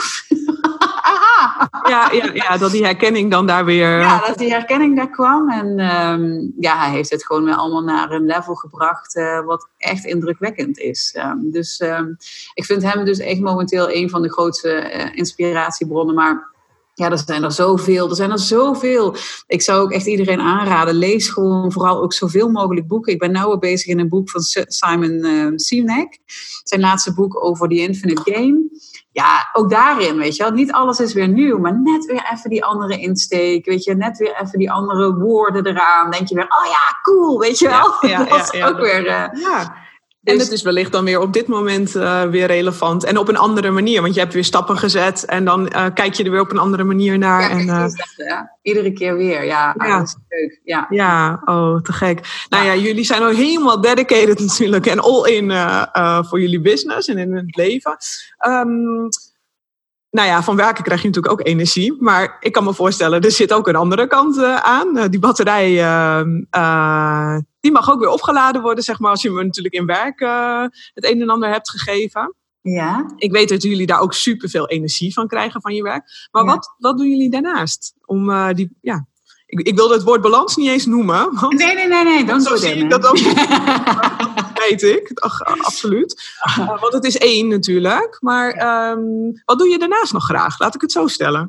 aha. Ja, ja, ja, dat die herkenning dan daar weer... Ja, dat die herkenning daar kwam. En um, ja, hij heeft het gewoon weer allemaal naar een level gebracht... Uh, wat echt indrukwekkend is. Um, dus um, ik vind hem dus echt momenteel een van de grootste uh, inspiratiebronnen. Maar... Ja, er zijn er zoveel. Er zijn er zoveel. Ik zou ook echt iedereen aanraden. Lees gewoon vooral ook zoveel mogelijk boeken. Ik ben nu al bezig in een boek van Simon uh, Sinek. Zijn laatste boek over The Infinite Game. Ja, ook daarin, weet je wel. Niet alles is weer nieuw, maar net weer even die andere insteek. Weet je, net weer even die andere woorden eraan. Denk je weer, oh ja, cool, weet je wel. Ja, ja, dat is ja, ja, ook dat, weer... Uh, ja. En het is wellicht dan weer op dit moment uh, weer relevant. En op een andere manier. Want je hebt weer stappen gezet. En dan uh, kijk je er weer op een andere manier naar. Ja, en, uh, dat, ja. Iedere keer weer. Ja, ja. dat is leuk. Ja. ja, oh, te gek. Nou ja, jullie zijn al helemaal dedicated natuurlijk. En all in uh, uh, voor jullie business en in het leven. Um, Nou ja, van werken krijg je natuurlijk ook energie. Maar ik kan me voorstellen, er zit ook een andere kant uh, aan. Uh, die batterij, uh, uh, die mag ook weer opgeladen worden, zeg maar, als je me natuurlijk in werk uh, het een en ander hebt gegeven. Ja. Ik weet dat jullie daar ook superveel energie van krijgen van je werk. Maar ja. wat, wat doen jullie daarnaast? Om uh, die, ja, ik, ik wilde het woord balans niet eens noemen. Want nee, nee, nee, nee. Dan zo zie ik dat ook. Weet ik, Ach, absoluut. Uh, want het is één natuurlijk. Maar um, wat doe je daarnaast nog graag? Laat ik het zo stellen.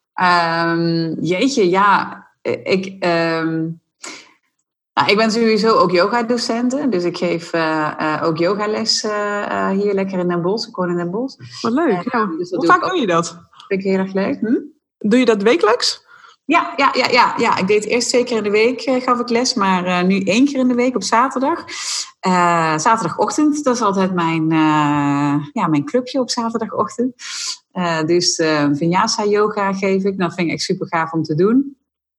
Um, jeetje, ja. Ik, um, nou, ik ben sowieso ook yogadocente. Dus ik geef uh, uh, ook yogales uh, hier lekker in Den Bosch. Ik woon in Den Bosch. Wat leuk. Uh, ja. Dus Hoe vaak doe je dat? Dat vind ik heel erg leuk. Hm? Doe je dat wekelijks? Ja, ja, ja, ja, ja, ik deed eerst twee keer in de week uh, gaf ik les, maar uh, nu één keer in de week op zaterdag. Uh, zaterdagochtend, dat is altijd mijn, uh, ja, mijn clubje op zaterdagochtend. Uh, dus uh, Vinyasa yoga geef ik, dat vind ik echt super gaaf om te doen.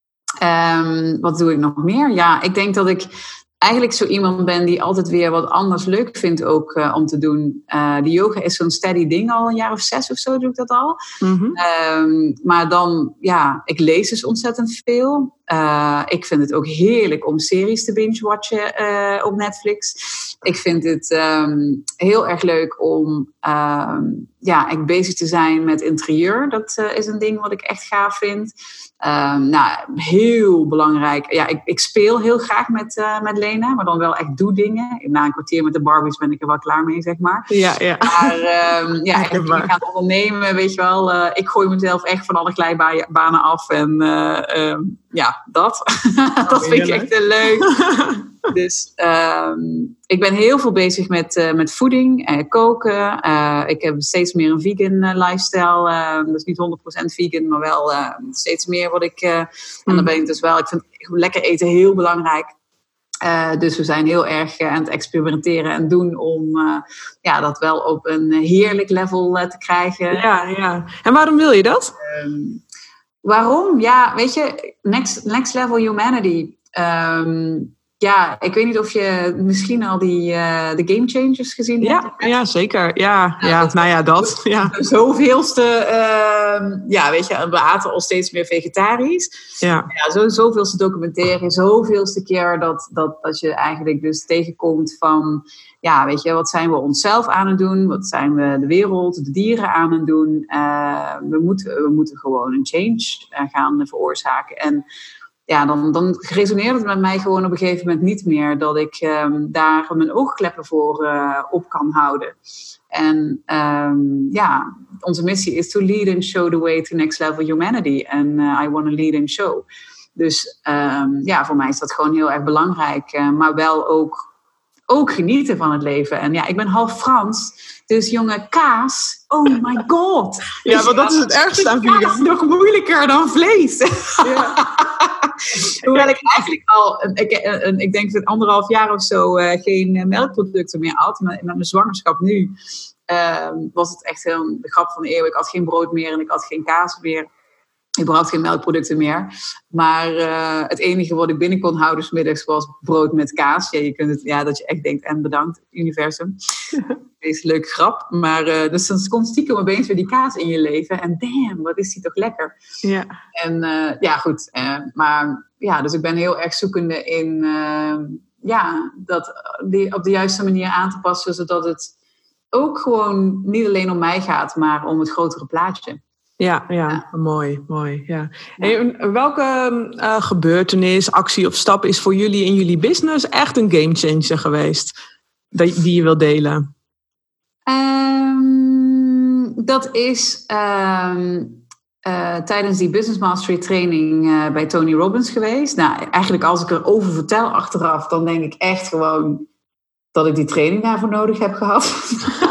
Um, wat doe ik nog meer? Ja, ik denk dat ik eigenlijk zo iemand ben die altijd weer wat anders leuk vindt ook uh, om te doen. Uh, de yoga is zo'n steady ding, al een jaar of zes of zo doe ik dat al. Mm-hmm. Um, maar dan, ja, ik lees dus ontzettend veel. Uh, ik vind het ook heerlijk om series te binge-watchen uh, op Netflix. Ik vind het um, heel erg leuk om um, ja, echt bezig te zijn met interieur. Dat uh, is een ding wat ik echt gaaf vind. Um, nou, heel belangrijk. Ja, ik, ik speel heel graag met, uh, met Lena, maar dan wel echt doe dingen. Na een kwartier met de Barbies ben ik er wel klaar mee, zeg maar. Ja, ja. Maar um, ja, echt dingen gaan ondernemen, weet je wel. Uh, ik gooi mezelf echt van alle glijbanen af en uh, um, ja, dat. Oh, dat vind ik echt heel leuk. Dus um, ik ben heel veel bezig met, uh, met voeding, uh, koken. Uh, ik heb steeds meer een vegan uh, lifestyle. Uh, dus niet honderd procent vegan, maar wel uh, steeds meer wat ik... Uh, en mm. dan ben ik dus wel... Ik vind lekker eten heel belangrijk. Uh, dus we zijn heel erg uh, aan het experimenteren en doen om uh, ja, dat wel op een heerlijk level uh, te krijgen. Ja, ja. En waarom wil je dat? Um, waarom? Ja, weet je, next, next level humanity... Um, Ja, ik weet niet of je misschien al die uh, de Game Changers gezien ja, hebt. Ja, zeker. Ja, ja, ja, nou ja, dat. Ja. Zoveelste, uh, ja, weet je, we aten al steeds meer vegetarisch. Ja. Ja, zo, zoveelste documentaire, zoveelste keer dat, dat, dat je eigenlijk dus tegenkomt van... Ja, weet je, wat zijn we onszelf aan het doen? Wat zijn we de wereld, de dieren aan het doen? Uh, we, moeten, we moeten gewoon een change uh, gaan veroorzaken. En... Ja, dan, dan resoneert het met mij gewoon op een gegeven moment niet meer... dat ik um, daar mijn oogkleppen voor uh, op kan houden. En um, ja, onze missie is to lead and show the way to next level humanity. En uh, I want to lead and show. Dus um, ja, voor mij is dat gewoon heel erg belangrijk. Uh, maar wel ook, ook genieten van het leven. En ja, ik ben half Frans... Dus jongen, kaas, oh my god. Ja, want dat is het ergste aan vegan. Kaas is nog moeilijker dan vlees. Ja. Hoewel ik eigenlijk al, ik, ik denk dat anderhalf jaar of zo uh, geen melkproducten meer had. Met, met mijn zwangerschap nu uh, was het echt heel de grap van de eeuw. Ik had geen brood meer en ik had geen kaas meer. Überhaupt geen melkproducten meer. Maar uh, het enige wat ik binnen kon houden 's middags was brood met kaas. Ja, je kunt het, ja, dat je echt denkt, en bedankt, universum. Deze leuke grap. Maar uh, dus dan komt stiekem opeens weer die kaas in je leven. En damn, wat is die toch lekker. Ja. En uh, ja, goed. Uh, maar ja, dus ik ben heel erg zoekende in... Uh, ja, dat die op de juiste manier aan te passen. Zodat het ook gewoon niet alleen om mij gaat, maar om het grotere plaatje. Ja, ja, ja, mooi, mooi. Ja. Ja. En welke uh, gebeurtenis, actie of stap is voor jullie in jullie business echt een gamechanger geweest? Die, die je wil delen? Um, dat is um, uh, tijdens die Business Mastery training uh, bij Tony Robbins geweest. Nou, eigenlijk als ik erover vertel achteraf, dan denk ik echt gewoon dat ik die training daarvoor nodig heb gehad.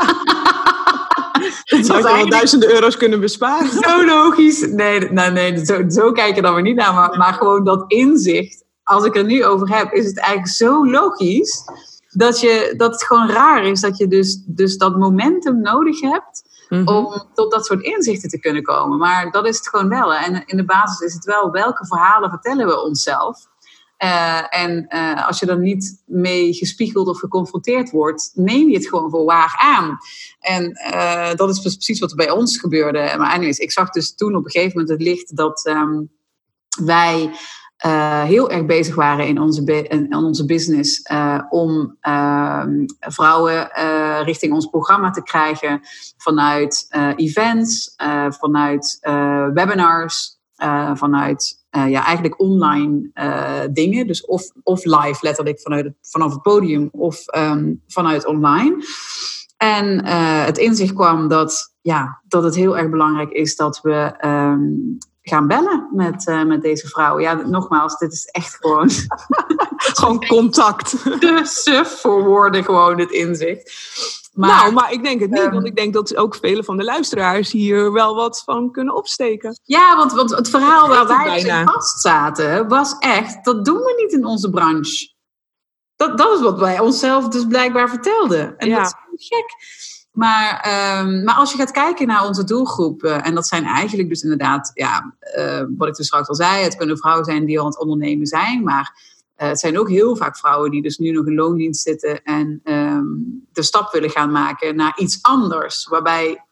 Je zou wel duizenden euro's kunnen besparen. Zo logisch. Nee, nee, nee zo, zo kijk je dan weer niet naar. Maar, maar gewoon dat inzicht. Als ik er nu over heb, is het eigenlijk zo logisch. Dat, je, dat het gewoon raar is dat je dus, dus dat momentum nodig hebt. Mm-hmm. Om tot dat soort inzichten te kunnen komen. Maar dat is het gewoon wel. En in de basis is het wel, welke verhalen vertellen we onszelf? Uh, en uh, als je er niet mee gespiegeld of geconfronteerd wordt, neem je het gewoon voor waar aan. En uh, dat is precies wat er bij ons gebeurde. Maar anyways, ik zag dus toen op een gegeven moment het licht dat um, wij uh, heel erg bezig waren in onze, be- in onze business uh, om uh, vrouwen uh, richting ons programma te krijgen vanuit uh, events, uh, vanuit uh, webinars, uh, vanuit Uh, ja, eigenlijk online uh, dingen. Dus of, of live, letterlijk vanuit het, vanaf het podium of um, vanuit online. En uh, het inzicht kwam dat, ja, dat het heel erg belangrijk is dat we um, gaan bellen met, uh, met deze vrouwen. Ja, nogmaals, dit is echt gewoon... gewoon contact. Te suf voor woorden, gewoon dit inzicht. Maar, nou, maar ik denk het niet, um, want ik denk dat ook vele van de luisteraars hier wel wat van kunnen opsteken. Ja, want, want het verhaal waar wij in vast zaten was echt, dat doen we niet in onze branche. Dat, dat is wat wij onszelf dus blijkbaar vertelden. En ja. Dat is gek. Maar, um, maar als je gaat kijken naar onze doelgroep, uh, en dat zijn eigenlijk dus inderdaad, ja, uh, wat ik dus straks al zei, het kunnen vrouwen zijn die al aan het ondernemen zijn, maar... Uh, het zijn ook heel vaak vrouwen die dus nu nog in loondienst zitten en um, de stap willen gaan maken naar iets anders. Waarbij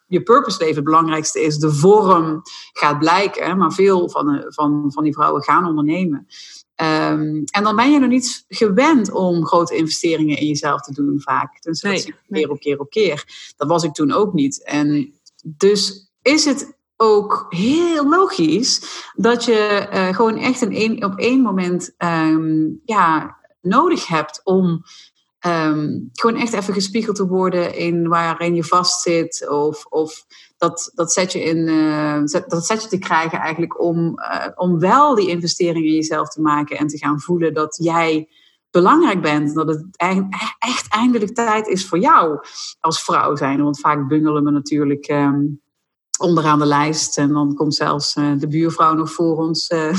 je purpose leven het belangrijkste is. De vorm gaat blijken, maar veel van, van, van die vrouwen gaan ondernemen. Um, en dan ben je nog niet gewend om grote investeringen in jezelf te doen vaak. Dus dat nee, zie je keer op keer op keer. Dat was ik toen ook niet. En dus is het ook heel logisch dat je uh, gewoon echt in één, op één moment um, ja, nodig hebt om um, gewoon echt even gespiegeld te worden in waarin je vastzit. Of, of dat, dat, zet je in, uh, dat zet je te krijgen eigenlijk om, uh, om wel die investering in jezelf te maken en te gaan voelen dat jij belangrijk bent. Dat het echt eindelijk tijd is voor jou als vrouw zijn. Want vaak bungelen we natuurlijk um, onderaan de lijst. En dan komt zelfs uh, de buurvrouw nog voor ons. Uh,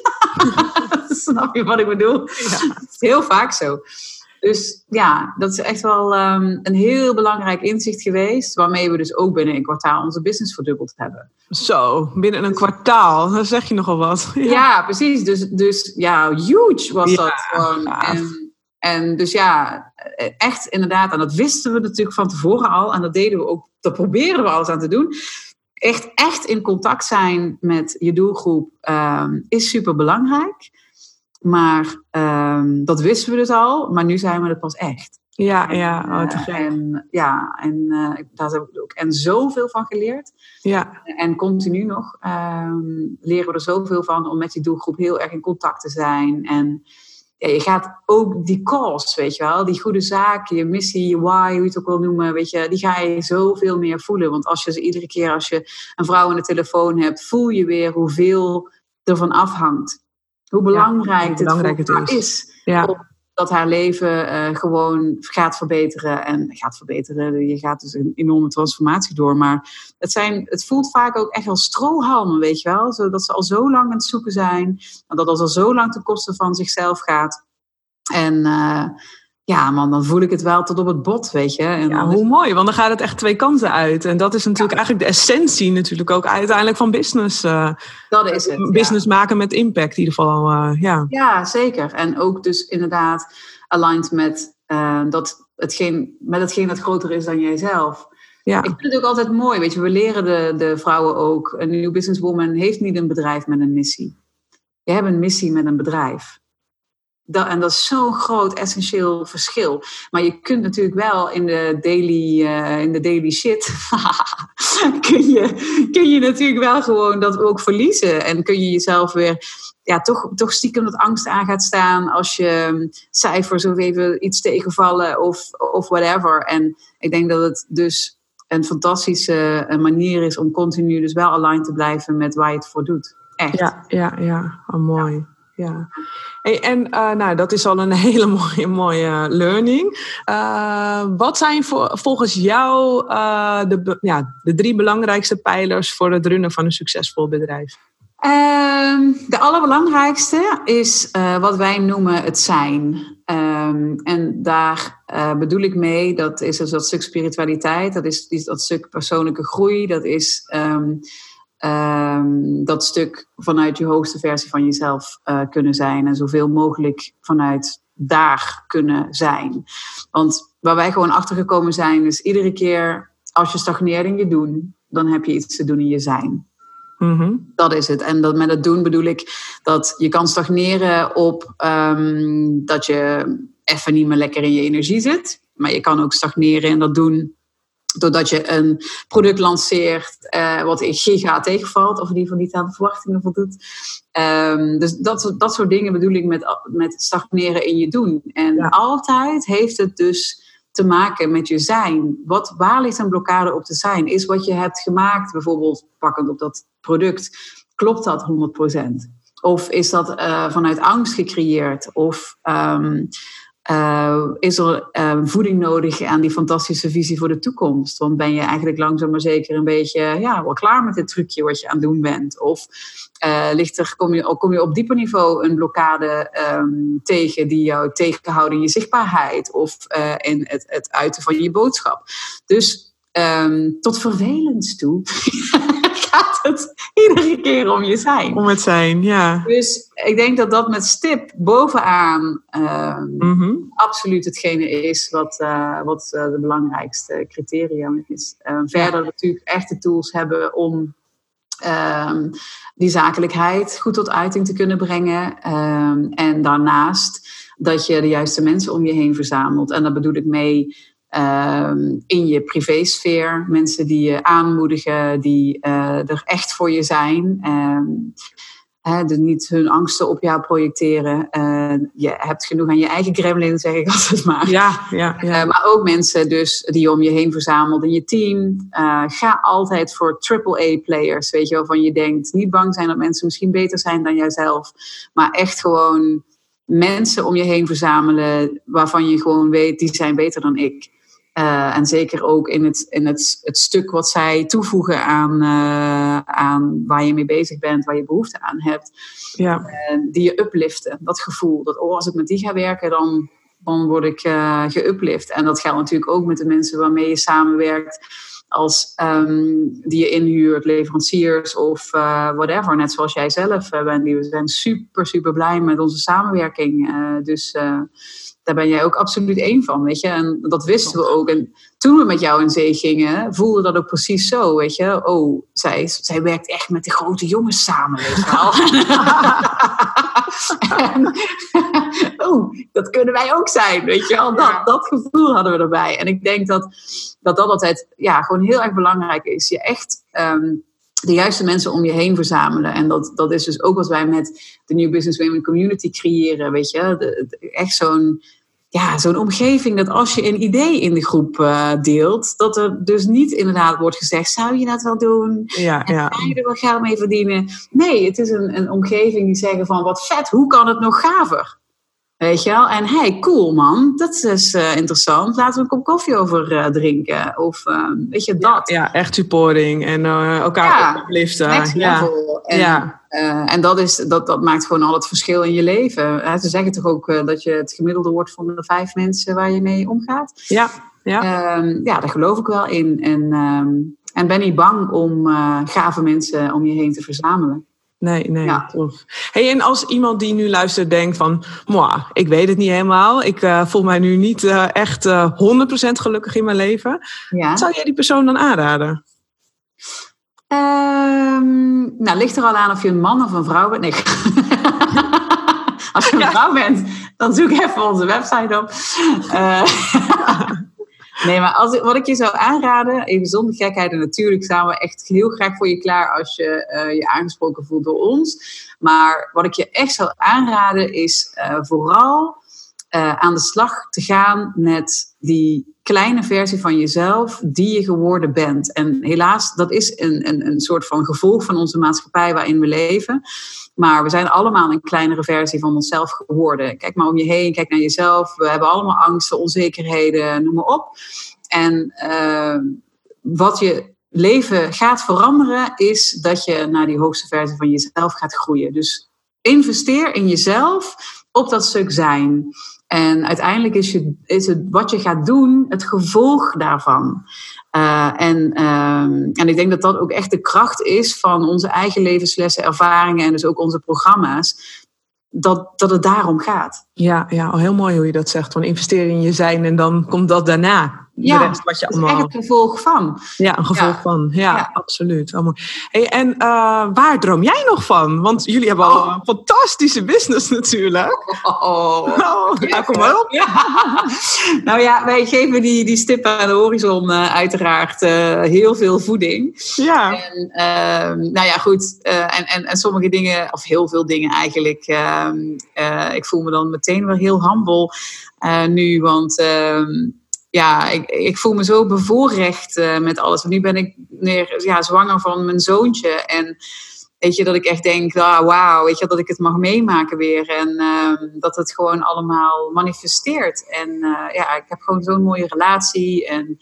snap je wat ik bedoel? Ja. Dat is heel vaak zo. Dus ja, dat is echt wel um, een heel belangrijk inzicht geweest. Waarmee we dus ook binnen een kwartaal onze business verdubbeld hebben. Zo, binnen een kwartaal. Dan zeg je nogal wat. Ja, ja precies. Dus, dus ja, huge was ja, dat gewoon. En, en dus ja, echt inderdaad. En dat wisten we natuurlijk van tevoren al. En dat deden we ook. Dat probeerden we alles aan te doen. Echt, echt in contact zijn met je doelgroep um, is super belangrijk. Maar um, dat wisten we dus al, maar nu zijn we het pas echt. Ja, ja. Oh, te gek. En ja, en uh, daar heb ik ook en zoveel van geleerd. Ja. En continu nog um, leren we er zoveel van om met die doelgroep heel erg in contact te zijn. En ja, je gaat ook die cause, weet je wel, die goede zaak, je missie, je why, hoe je het ook wil noemen, weet je, die ga je zoveel meer voelen. Want als je ze iedere keer als je een vrouw aan de telefoon hebt, voel je weer hoeveel ervan afhangt. Hoe belangrijk, ja, hoe belangrijk het, het is, is ja. dat haar leven uh, gewoon gaat verbeteren. En gaat verbeteren, je gaat dus een enorme transformatie door. Maar het, zijn, het voelt vaak ook echt als strohalmen, weet je wel. Zodat ze al zo lang aan het zoeken zijn. En dat het al zo lang ten koste van zichzelf gaat. En uh, ja, man, dan voel ik het wel tot op het bot, weet je. En ja, hoe is... mooi, want dan gaat het echt twee kanten uit. En dat is natuurlijk ja. eigenlijk de essentie natuurlijk ook uiteindelijk van business. Uh, dat is het, Business ja. maken met impact in ieder geval, uh, ja. Ja, zeker. En ook dus inderdaad aligned met, uh, dat hetgeen, met hetgeen dat groter is dan jijzelf. Ja. Ik vind het ook altijd mooi, weet je. We leren de, de vrouwen ook. Een nieuw businesswoman heeft niet een bedrijf met een missie. Je hebt een missie met een bedrijf. Dat, en dat is zo'n groot essentieel verschil. Maar je kunt natuurlijk wel in de daily, uh, in de daily shit... kun, je, kun je natuurlijk wel gewoon dat ook verliezen. En kun je jezelf weer... Ja, toch, toch stiekem dat angst aan gaat staan... als je cijfers of even iets tegenvallen of, of whatever. En ik denk dat het dus een fantastische manier is... om continu dus wel aligned te blijven met waar je het voor doet. Echt. Ja, ja, ja. Oh, mooi. Ja. Ja, hey, en uh, nou, dat is al een hele mooie, mooie learning. Uh, wat zijn voor, volgens jou uh, de, ja, de drie belangrijkste pijlers voor het runnen van een succesvol bedrijf? Um, de allerbelangrijkste is uh, wat wij noemen het zijn. Um, en daar uh, bedoel ik mee, dat is dus dat stuk spiritualiteit, dat is, is dat stuk persoonlijke groei, dat is... Um, Um, dat stuk vanuit je hoogste versie van jezelf uh, kunnen zijn. En zoveel mogelijk vanuit daar kunnen zijn. Want waar wij gewoon achter gekomen zijn... is iedere keer als je stagneert in je doen... dan heb je iets te doen in je zijn. Mm-hmm. Dat is het. En dat, met het doen bedoel ik dat je kan stagneren op... Um, dat je even niet meer lekker in je energie zit. Maar je kan ook stagneren in dat doen... doordat je een product lanceert uh, wat in giga tegenvalt... of in ieder geval niet aan de verwachtingen voldoet. Um, dus dat, dat soort dingen bedoel ik met, met stagneren in je doen. En ja. altijd heeft het dus te maken met je zijn. Wat, waar ligt een blokkade op te zijn? Is wat je hebt gemaakt, bijvoorbeeld pakkend op dat product... klopt dat honderd procent? Of is dat uh, vanuit angst gecreëerd? Of... Um, Uh, is er uh, voeding nodig aan die fantastische visie voor de toekomst? Want ben je eigenlijk langzaam maar zeker een beetje ja, wel klaar met dit trucje wat je aan het doen bent? Of uh, ligt er, kom, je, kom je op dieper niveau een blokkade um, tegen die jou tegenhoudt in je zichtbaarheid? Of uh, in het, het uiten van je boodschap? Dus um, tot vervelend toe gaat het iedere keer om je zijn. Om het zijn, ja. Dus ik denk dat dat met stip bovenaan uh, mm-hmm. absoluut hetgene is wat, uh, wat uh, de belangrijkste criterium is. Uh, verder ja. natuurlijk echte tools hebben om um, die zakelijkheid goed tot uiting te kunnen brengen. Um, en daarnaast dat je de juiste mensen om je heen verzamelt. En daar bedoel ik mee um, in je privésfeer. Mensen die je aanmoedigen, die uh, er echt voor je zijn. Um, He, dus niet hun angsten op jou projecteren. Uh, je hebt genoeg aan je eigen gremlin, zeg ik altijd maar. Ja, ja, ja. Uh, maar ook mensen dus die je om je heen verzamelt in je team. Uh, ga altijd voor triple A players, weet je, waarvan je denkt. Niet bang zijn dat mensen misschien beter zijn dan jijzelf. Maar echt gewoon mensen om je heen verzamelen waarvan je gewoon weet, die zijn beter dan ik. Uh, en zeker ook in, het, in het, het stuk wat zij toevoegen aan, uh, aan waar je mee bezig bent, waar je behoefte aan hebt. Ja. Uh, die je upliften. Dat gevoel, dat oh, als ik met die ga werken, dan, dan word ik uh, geuplift. En dat geldt natuurlijk ook met de mensen waarmee je samenwerkt. Als um, die je inhuurt, leveranciers of uh, whatever. Net zoals jij zelf uh, bent. We zijn super, super blij met onze samenwerking. Uh, dus... Uh, Daar ben jij ook absoluut één van, weet je. En dat wisten we ook. En toen we met jou in zee gingen, voelde dat ook precies zo, weet je. Oh, zij, zij werkt echt met de grote jongens samen, weet je wel. en, oh, dat kunnen wij ook zijn, weet je wel. Dat, dat gevoel hadden we erbij. En ik denk dat dat, dat altijd ja, gewoon heel erg belangrijk is. Je echt... Um, de juiste mensen om je heen verzamelen. En dat, dat is dus ook wat wij met de New Business Women Community creëren. Weet je, de, de, echt zo'n, ja, zo'n omgeving dat als je een idee in de groep uh, deelt, dat er dus niet inderdaad wordt gezegd, zou je dat wel doen? Ja, en ja. ga je er wel geld mee verdienen? Nee, het is een, een omgeving die zeggen van, wat vet, hoe kan het nog gaver? Weet je wel? En hey, cool man, dat is uh, interessant. Laten we een kop koffie over uh, drinken. Of uh, weet je, dat. Ja, ja, echt supporting en uh, elkaar ja, opliften. Next ja. level. En, ja. uh, en dat, is, dat, dat maakt gewoon al het verschil in je leven. Uh, ze zeggen toch ook uh, dat je het gemiddelde wordt van de vijf mensen waar je mee omgaat. Ja, ja. Um, ja, daar geloof ik wel in. En, um, en ben niet bang om uh, gave mensen om je heen te verzamelen. Nee, nee, ja. tof. Hey, en als iemand die nu luistert denkt van, moi, ik weet het niet helemaal. Ik uh, voel mij nu niet uh, echt uh, honderd procent gelukkig in mijn leven. Ja. Wat zou jij die persoon dan aanraden? Um, nou, ligt er al aan of je een man of een vrouw bent. Nee. Als je een ja. vrouw bent, dan zoek even onze website op. Uh, Nee, maar als, wat ik je zou aanraden, even zonder gekheid, en natuurlijk staan we echt heel graag voor je klaar als je uh, je aangesproken voelt door ons. Maar wat ik je echt zou aanraden is uh, vooral uh, aan de slag te gaan met die kleine versie van jezelf die je geworden bent. En helaas, dat is een, een, een soort van gevolg van onze maatschappij waarin we leven. Maar we zijn allemaal een kleinere versie van onszelf geworden. Kijk maar om je heen, kijk naar jezelf. We hebben allemaal angsten, onzekerheden, noem maar op. En uh, wat je leven gaat veranderen is dat je naar die hoogste versie van jezelf gaat groeien. Dus investeer in jezelf op dat stuk zijn. En uiteindelijk is, je, is het wat je gaat doen het gevolg daarvan. Uh, en, um, en ik denk dat dat ook echt de kracht is van onze eigen levenslessen, ervaringen en dus ook onze programma's. Dat, dat het daarom gaat. Ja, ja, al heel mooi hoe je dat zegt. Van investeren in je zijn en dan komt dat daarna. De ja, rest wat je dat allemaal... is echt een gevolg van. Ja, een gevolg ja. van. Ja, ja. absoluut. Allemaal. Hey, en uh, waar droom jij nog van? Want jullie hebben al oh. een fantastische business natuurlijk. Oh, oh. oh ja. Nou, kom maar op. Ja. Nou ja, wij geven die, die stippen aan de horizon uh, uiteraard uh, heel veel voeding. Ja. En, uh, nou ja, goed. Uh, en, en, en sommige dingen, of heel veel dingen eigenlijk. Uh, uh, ik voel me dan meteen weer heel humble uh, nu, want... Uh, Ja, ik, ik voel me zo bevoorrecht uh, met alles. Want nu ben ik meer, ja, zwanger van mijn zoontje. En weet je, dat ik echt denk, ah, wauw, weet je, dat ik het mag meemaken weer. En uh, dat het gewoon allemaal manifesteert. En uh, ja, ik heb gewoon zo'n mooie relatie. En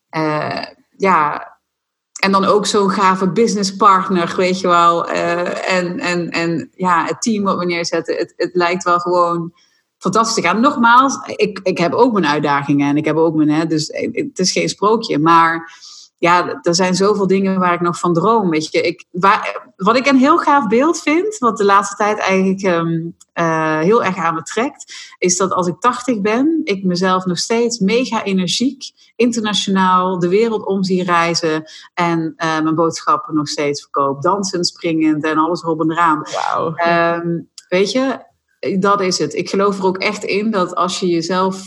uh, ja, en dan ook zo'n gave businesspartner, weet je wel. Uh, en, en, en ja, het team wat we neerzetten, het, het lijkt wel gewoon... fantastisch. En nogmaals, ik, ik heb ook mijn uitdagingen en ik heb ook mijn, hè, dus het is geen sprookje, maar ja, er zijn zoveel dingen waar ik nog van droom. Weet je. Ik, waar, wat ik een heel gaaf beeld vind, wat de laatste tijd eigenlijk um, uh, heel erg aan me trekt, is dat als ik tachtig ben, ik mezelf nog steeds mega energiek, internationaal de wereld om zie reizen en uh, mijn boodschappen nog steeds verkoop. Dansend, springend en alles erop en eraan. Wauw. Um, weet je, dat is het. Ik geloof er ook echt in dat als je jezelf...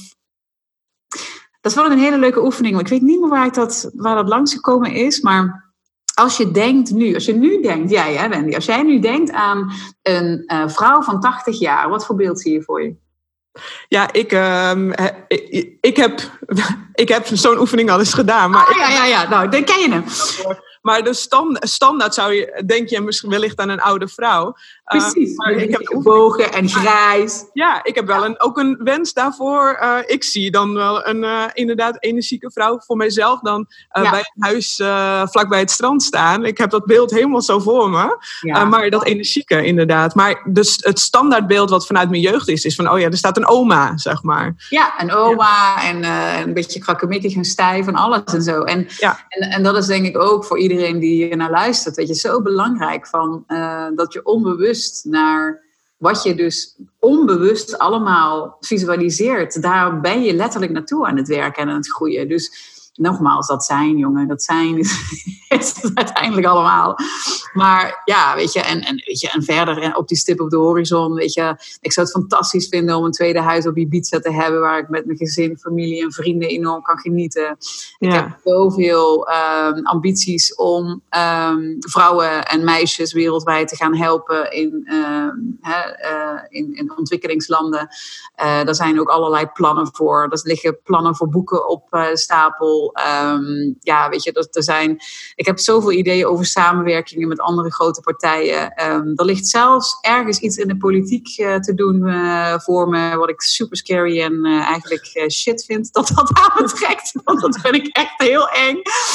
Dat is wel een hele leuke oefening. Ik weet niet meer waar, ik dat, waar dat langsgekomen is. Maar als je denkt nu, als je nu denkt, jij hè Wendy, als jij nu denkt aan een uh, vrouw van tachtig jaar, wat voor beeld zie je voor je? Ja, ik, um, ik, ik, heb, ik heb zo'n oefening al eens gedaan. Maar oh, ja, ja, ja. Nou, dan ken je hem. Maar de stand, standaard zou je, denk je misschien wellicht aan een oude vrouw. Precies, uh, maar ik heb gebogen en grijs. Ja, ik heb wel een, ook een wens daarvoor. Uh, ik zie dan wel een uh, inderdaad energieke vrouw voor mijzelf dan uh, ja. bij een huis uh, vlakbij het strand staan. Ik heb dat beeld helemaal zo voor me. Ja. Uh, maar dat energieke inderdaad. Maar dus het standaardbeeld wat vanuit mijn jeugd is, is van oh ja, er staat een oma, zeg maar. Ja, een oma ja. en uh, een beetje krakkemikkig en stijf en alles en zo. En, ja. en, en dat is denk ik ook voor iedereen die hier naar luistert, weet je, zo belangrijk van uh, dat je onbewust naar wat je dus onbewust allemaal visualiseert. Daar ben je letterlijk naartoe aan het werken en aan het groeien. Dus nogmaals, dat zijn, jongen, dat zijn is, is het uiteindelijk allemaal. Maar ja, weet je, en, en, weet je, en verder op die stip op de horizon, weet je, ik zou het fantastisch vinden om een tweede huis op Ibiza te hebben, waar ik met mijn gezin, familie en vrienden enorm kan genieten. Ik ja. heb zoveel um, ambities om um, vrouwen en meisjes wereldwijd te gaan helpen in, um, he, uh, in, in ontwikkelingslanden. Uh, daar zijn ook allerlei plannen voor. Er liggen plannen voor boeken op uh, stapel. Um, ja, weet je, er zijn, ik heb zoveel ideeën over samenwerkingen met andere grote partijen. Um, er ligt zelfs ergens iets in de politiek uh, te doen uh, voor me, wat ik super scary en uh, eigenlijk uh, shit vind dat dat aan me trekt. Want dat vind ik echt heel eng.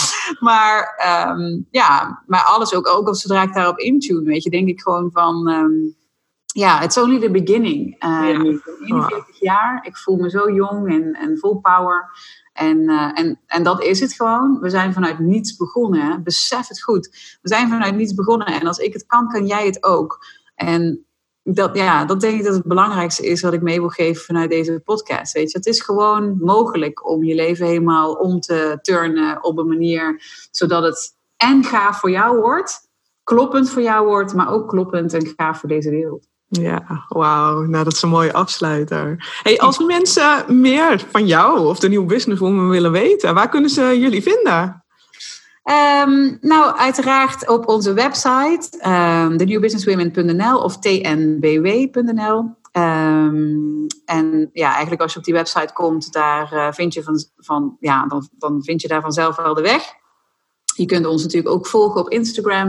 Maar um, ja, maar alles ook, ook als zodra ik daarop intune, weet je, denk ik gewoon van... Um, Ja, it's only the beginning. Uh, ja. Ik ben eenenveertig jaar, ik voel me zo jong en, en vol power. En, uh, en, en dat is het gewoon. We zijn vanuit niets begonnen. Hè? Besef het goed. We zijn vanuit niets begonnen. En als ik het kan, kan jij het ook. En dat, ja, dat denk ik dat het belangrijkste is wat ik mee wil geven vanuit deze podcast. Weet je? Het is gewoon mogelijk om je leven helemaal om te turnen op een manier zodat het en gaaf voor jou wordt, kloppend voor jou wordt, maar ook kloppend en gaaf voor deze wereld. Ja, wauw. Nou, dat is een mooie afsluiter. Hey, als mensen meer van jou of de Nieuwe Businesswoman willen weten, waar kunnen ze jullie vinden? Um, nou, uiteraard op onze website, um, the new business women punt n l of t n b w punt n l. Um, en ja, eigenlijk als je op die website komt, daar uh, vind je van, van ja, dan, dan vind je daar vanzelf wel de weg. Je kunt ons natuurlijk ook volgen op Instagram.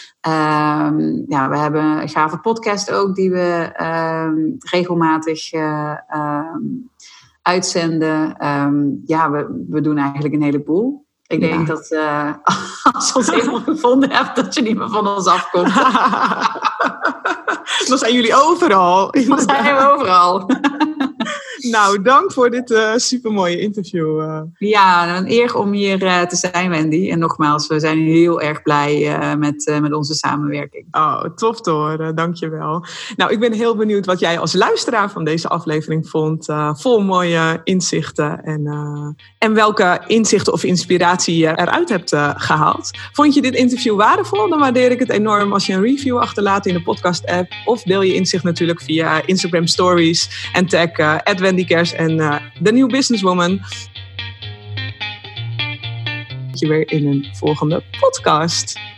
Um, ja, we hebben een gave podcast ook die we um, regelmatig uh, um, uitzenden. Um, ja, we, we doen eigenlijk een heleboel. Ik denk ja. dat uh, als je ons helemaal gevonden hebt, dat je niet meer van ons afkomt. Dan zijn jullie overal. Dan zijn we overal. Nou, dank voor dit uh, supermooie interview. Uh. Ja, een eer om hier uh, te zijn, Wendy. En nogmaals, we zijn heel erg blij uh, met, uh, met onze samenwerking. Oh, tof te horen. Dank je wel. Nou, ik ben heel benieuwd wat jij als luisteraar van deze aflevering vond. Uh, vol mooie inzichten. En, uh, en welke inzichten of inspiratie je eruit hebt uh, gehaald. Vond je dit interview waardevol? Dan waardeer ik het enorm als je een review achterlaat in de podcast-app. Of deel je inzicht natuurlijk via Instagram Stories. En tag uh, at Wendy Kers en uh, The New Businesswoman. Je weer in een volgende podcast.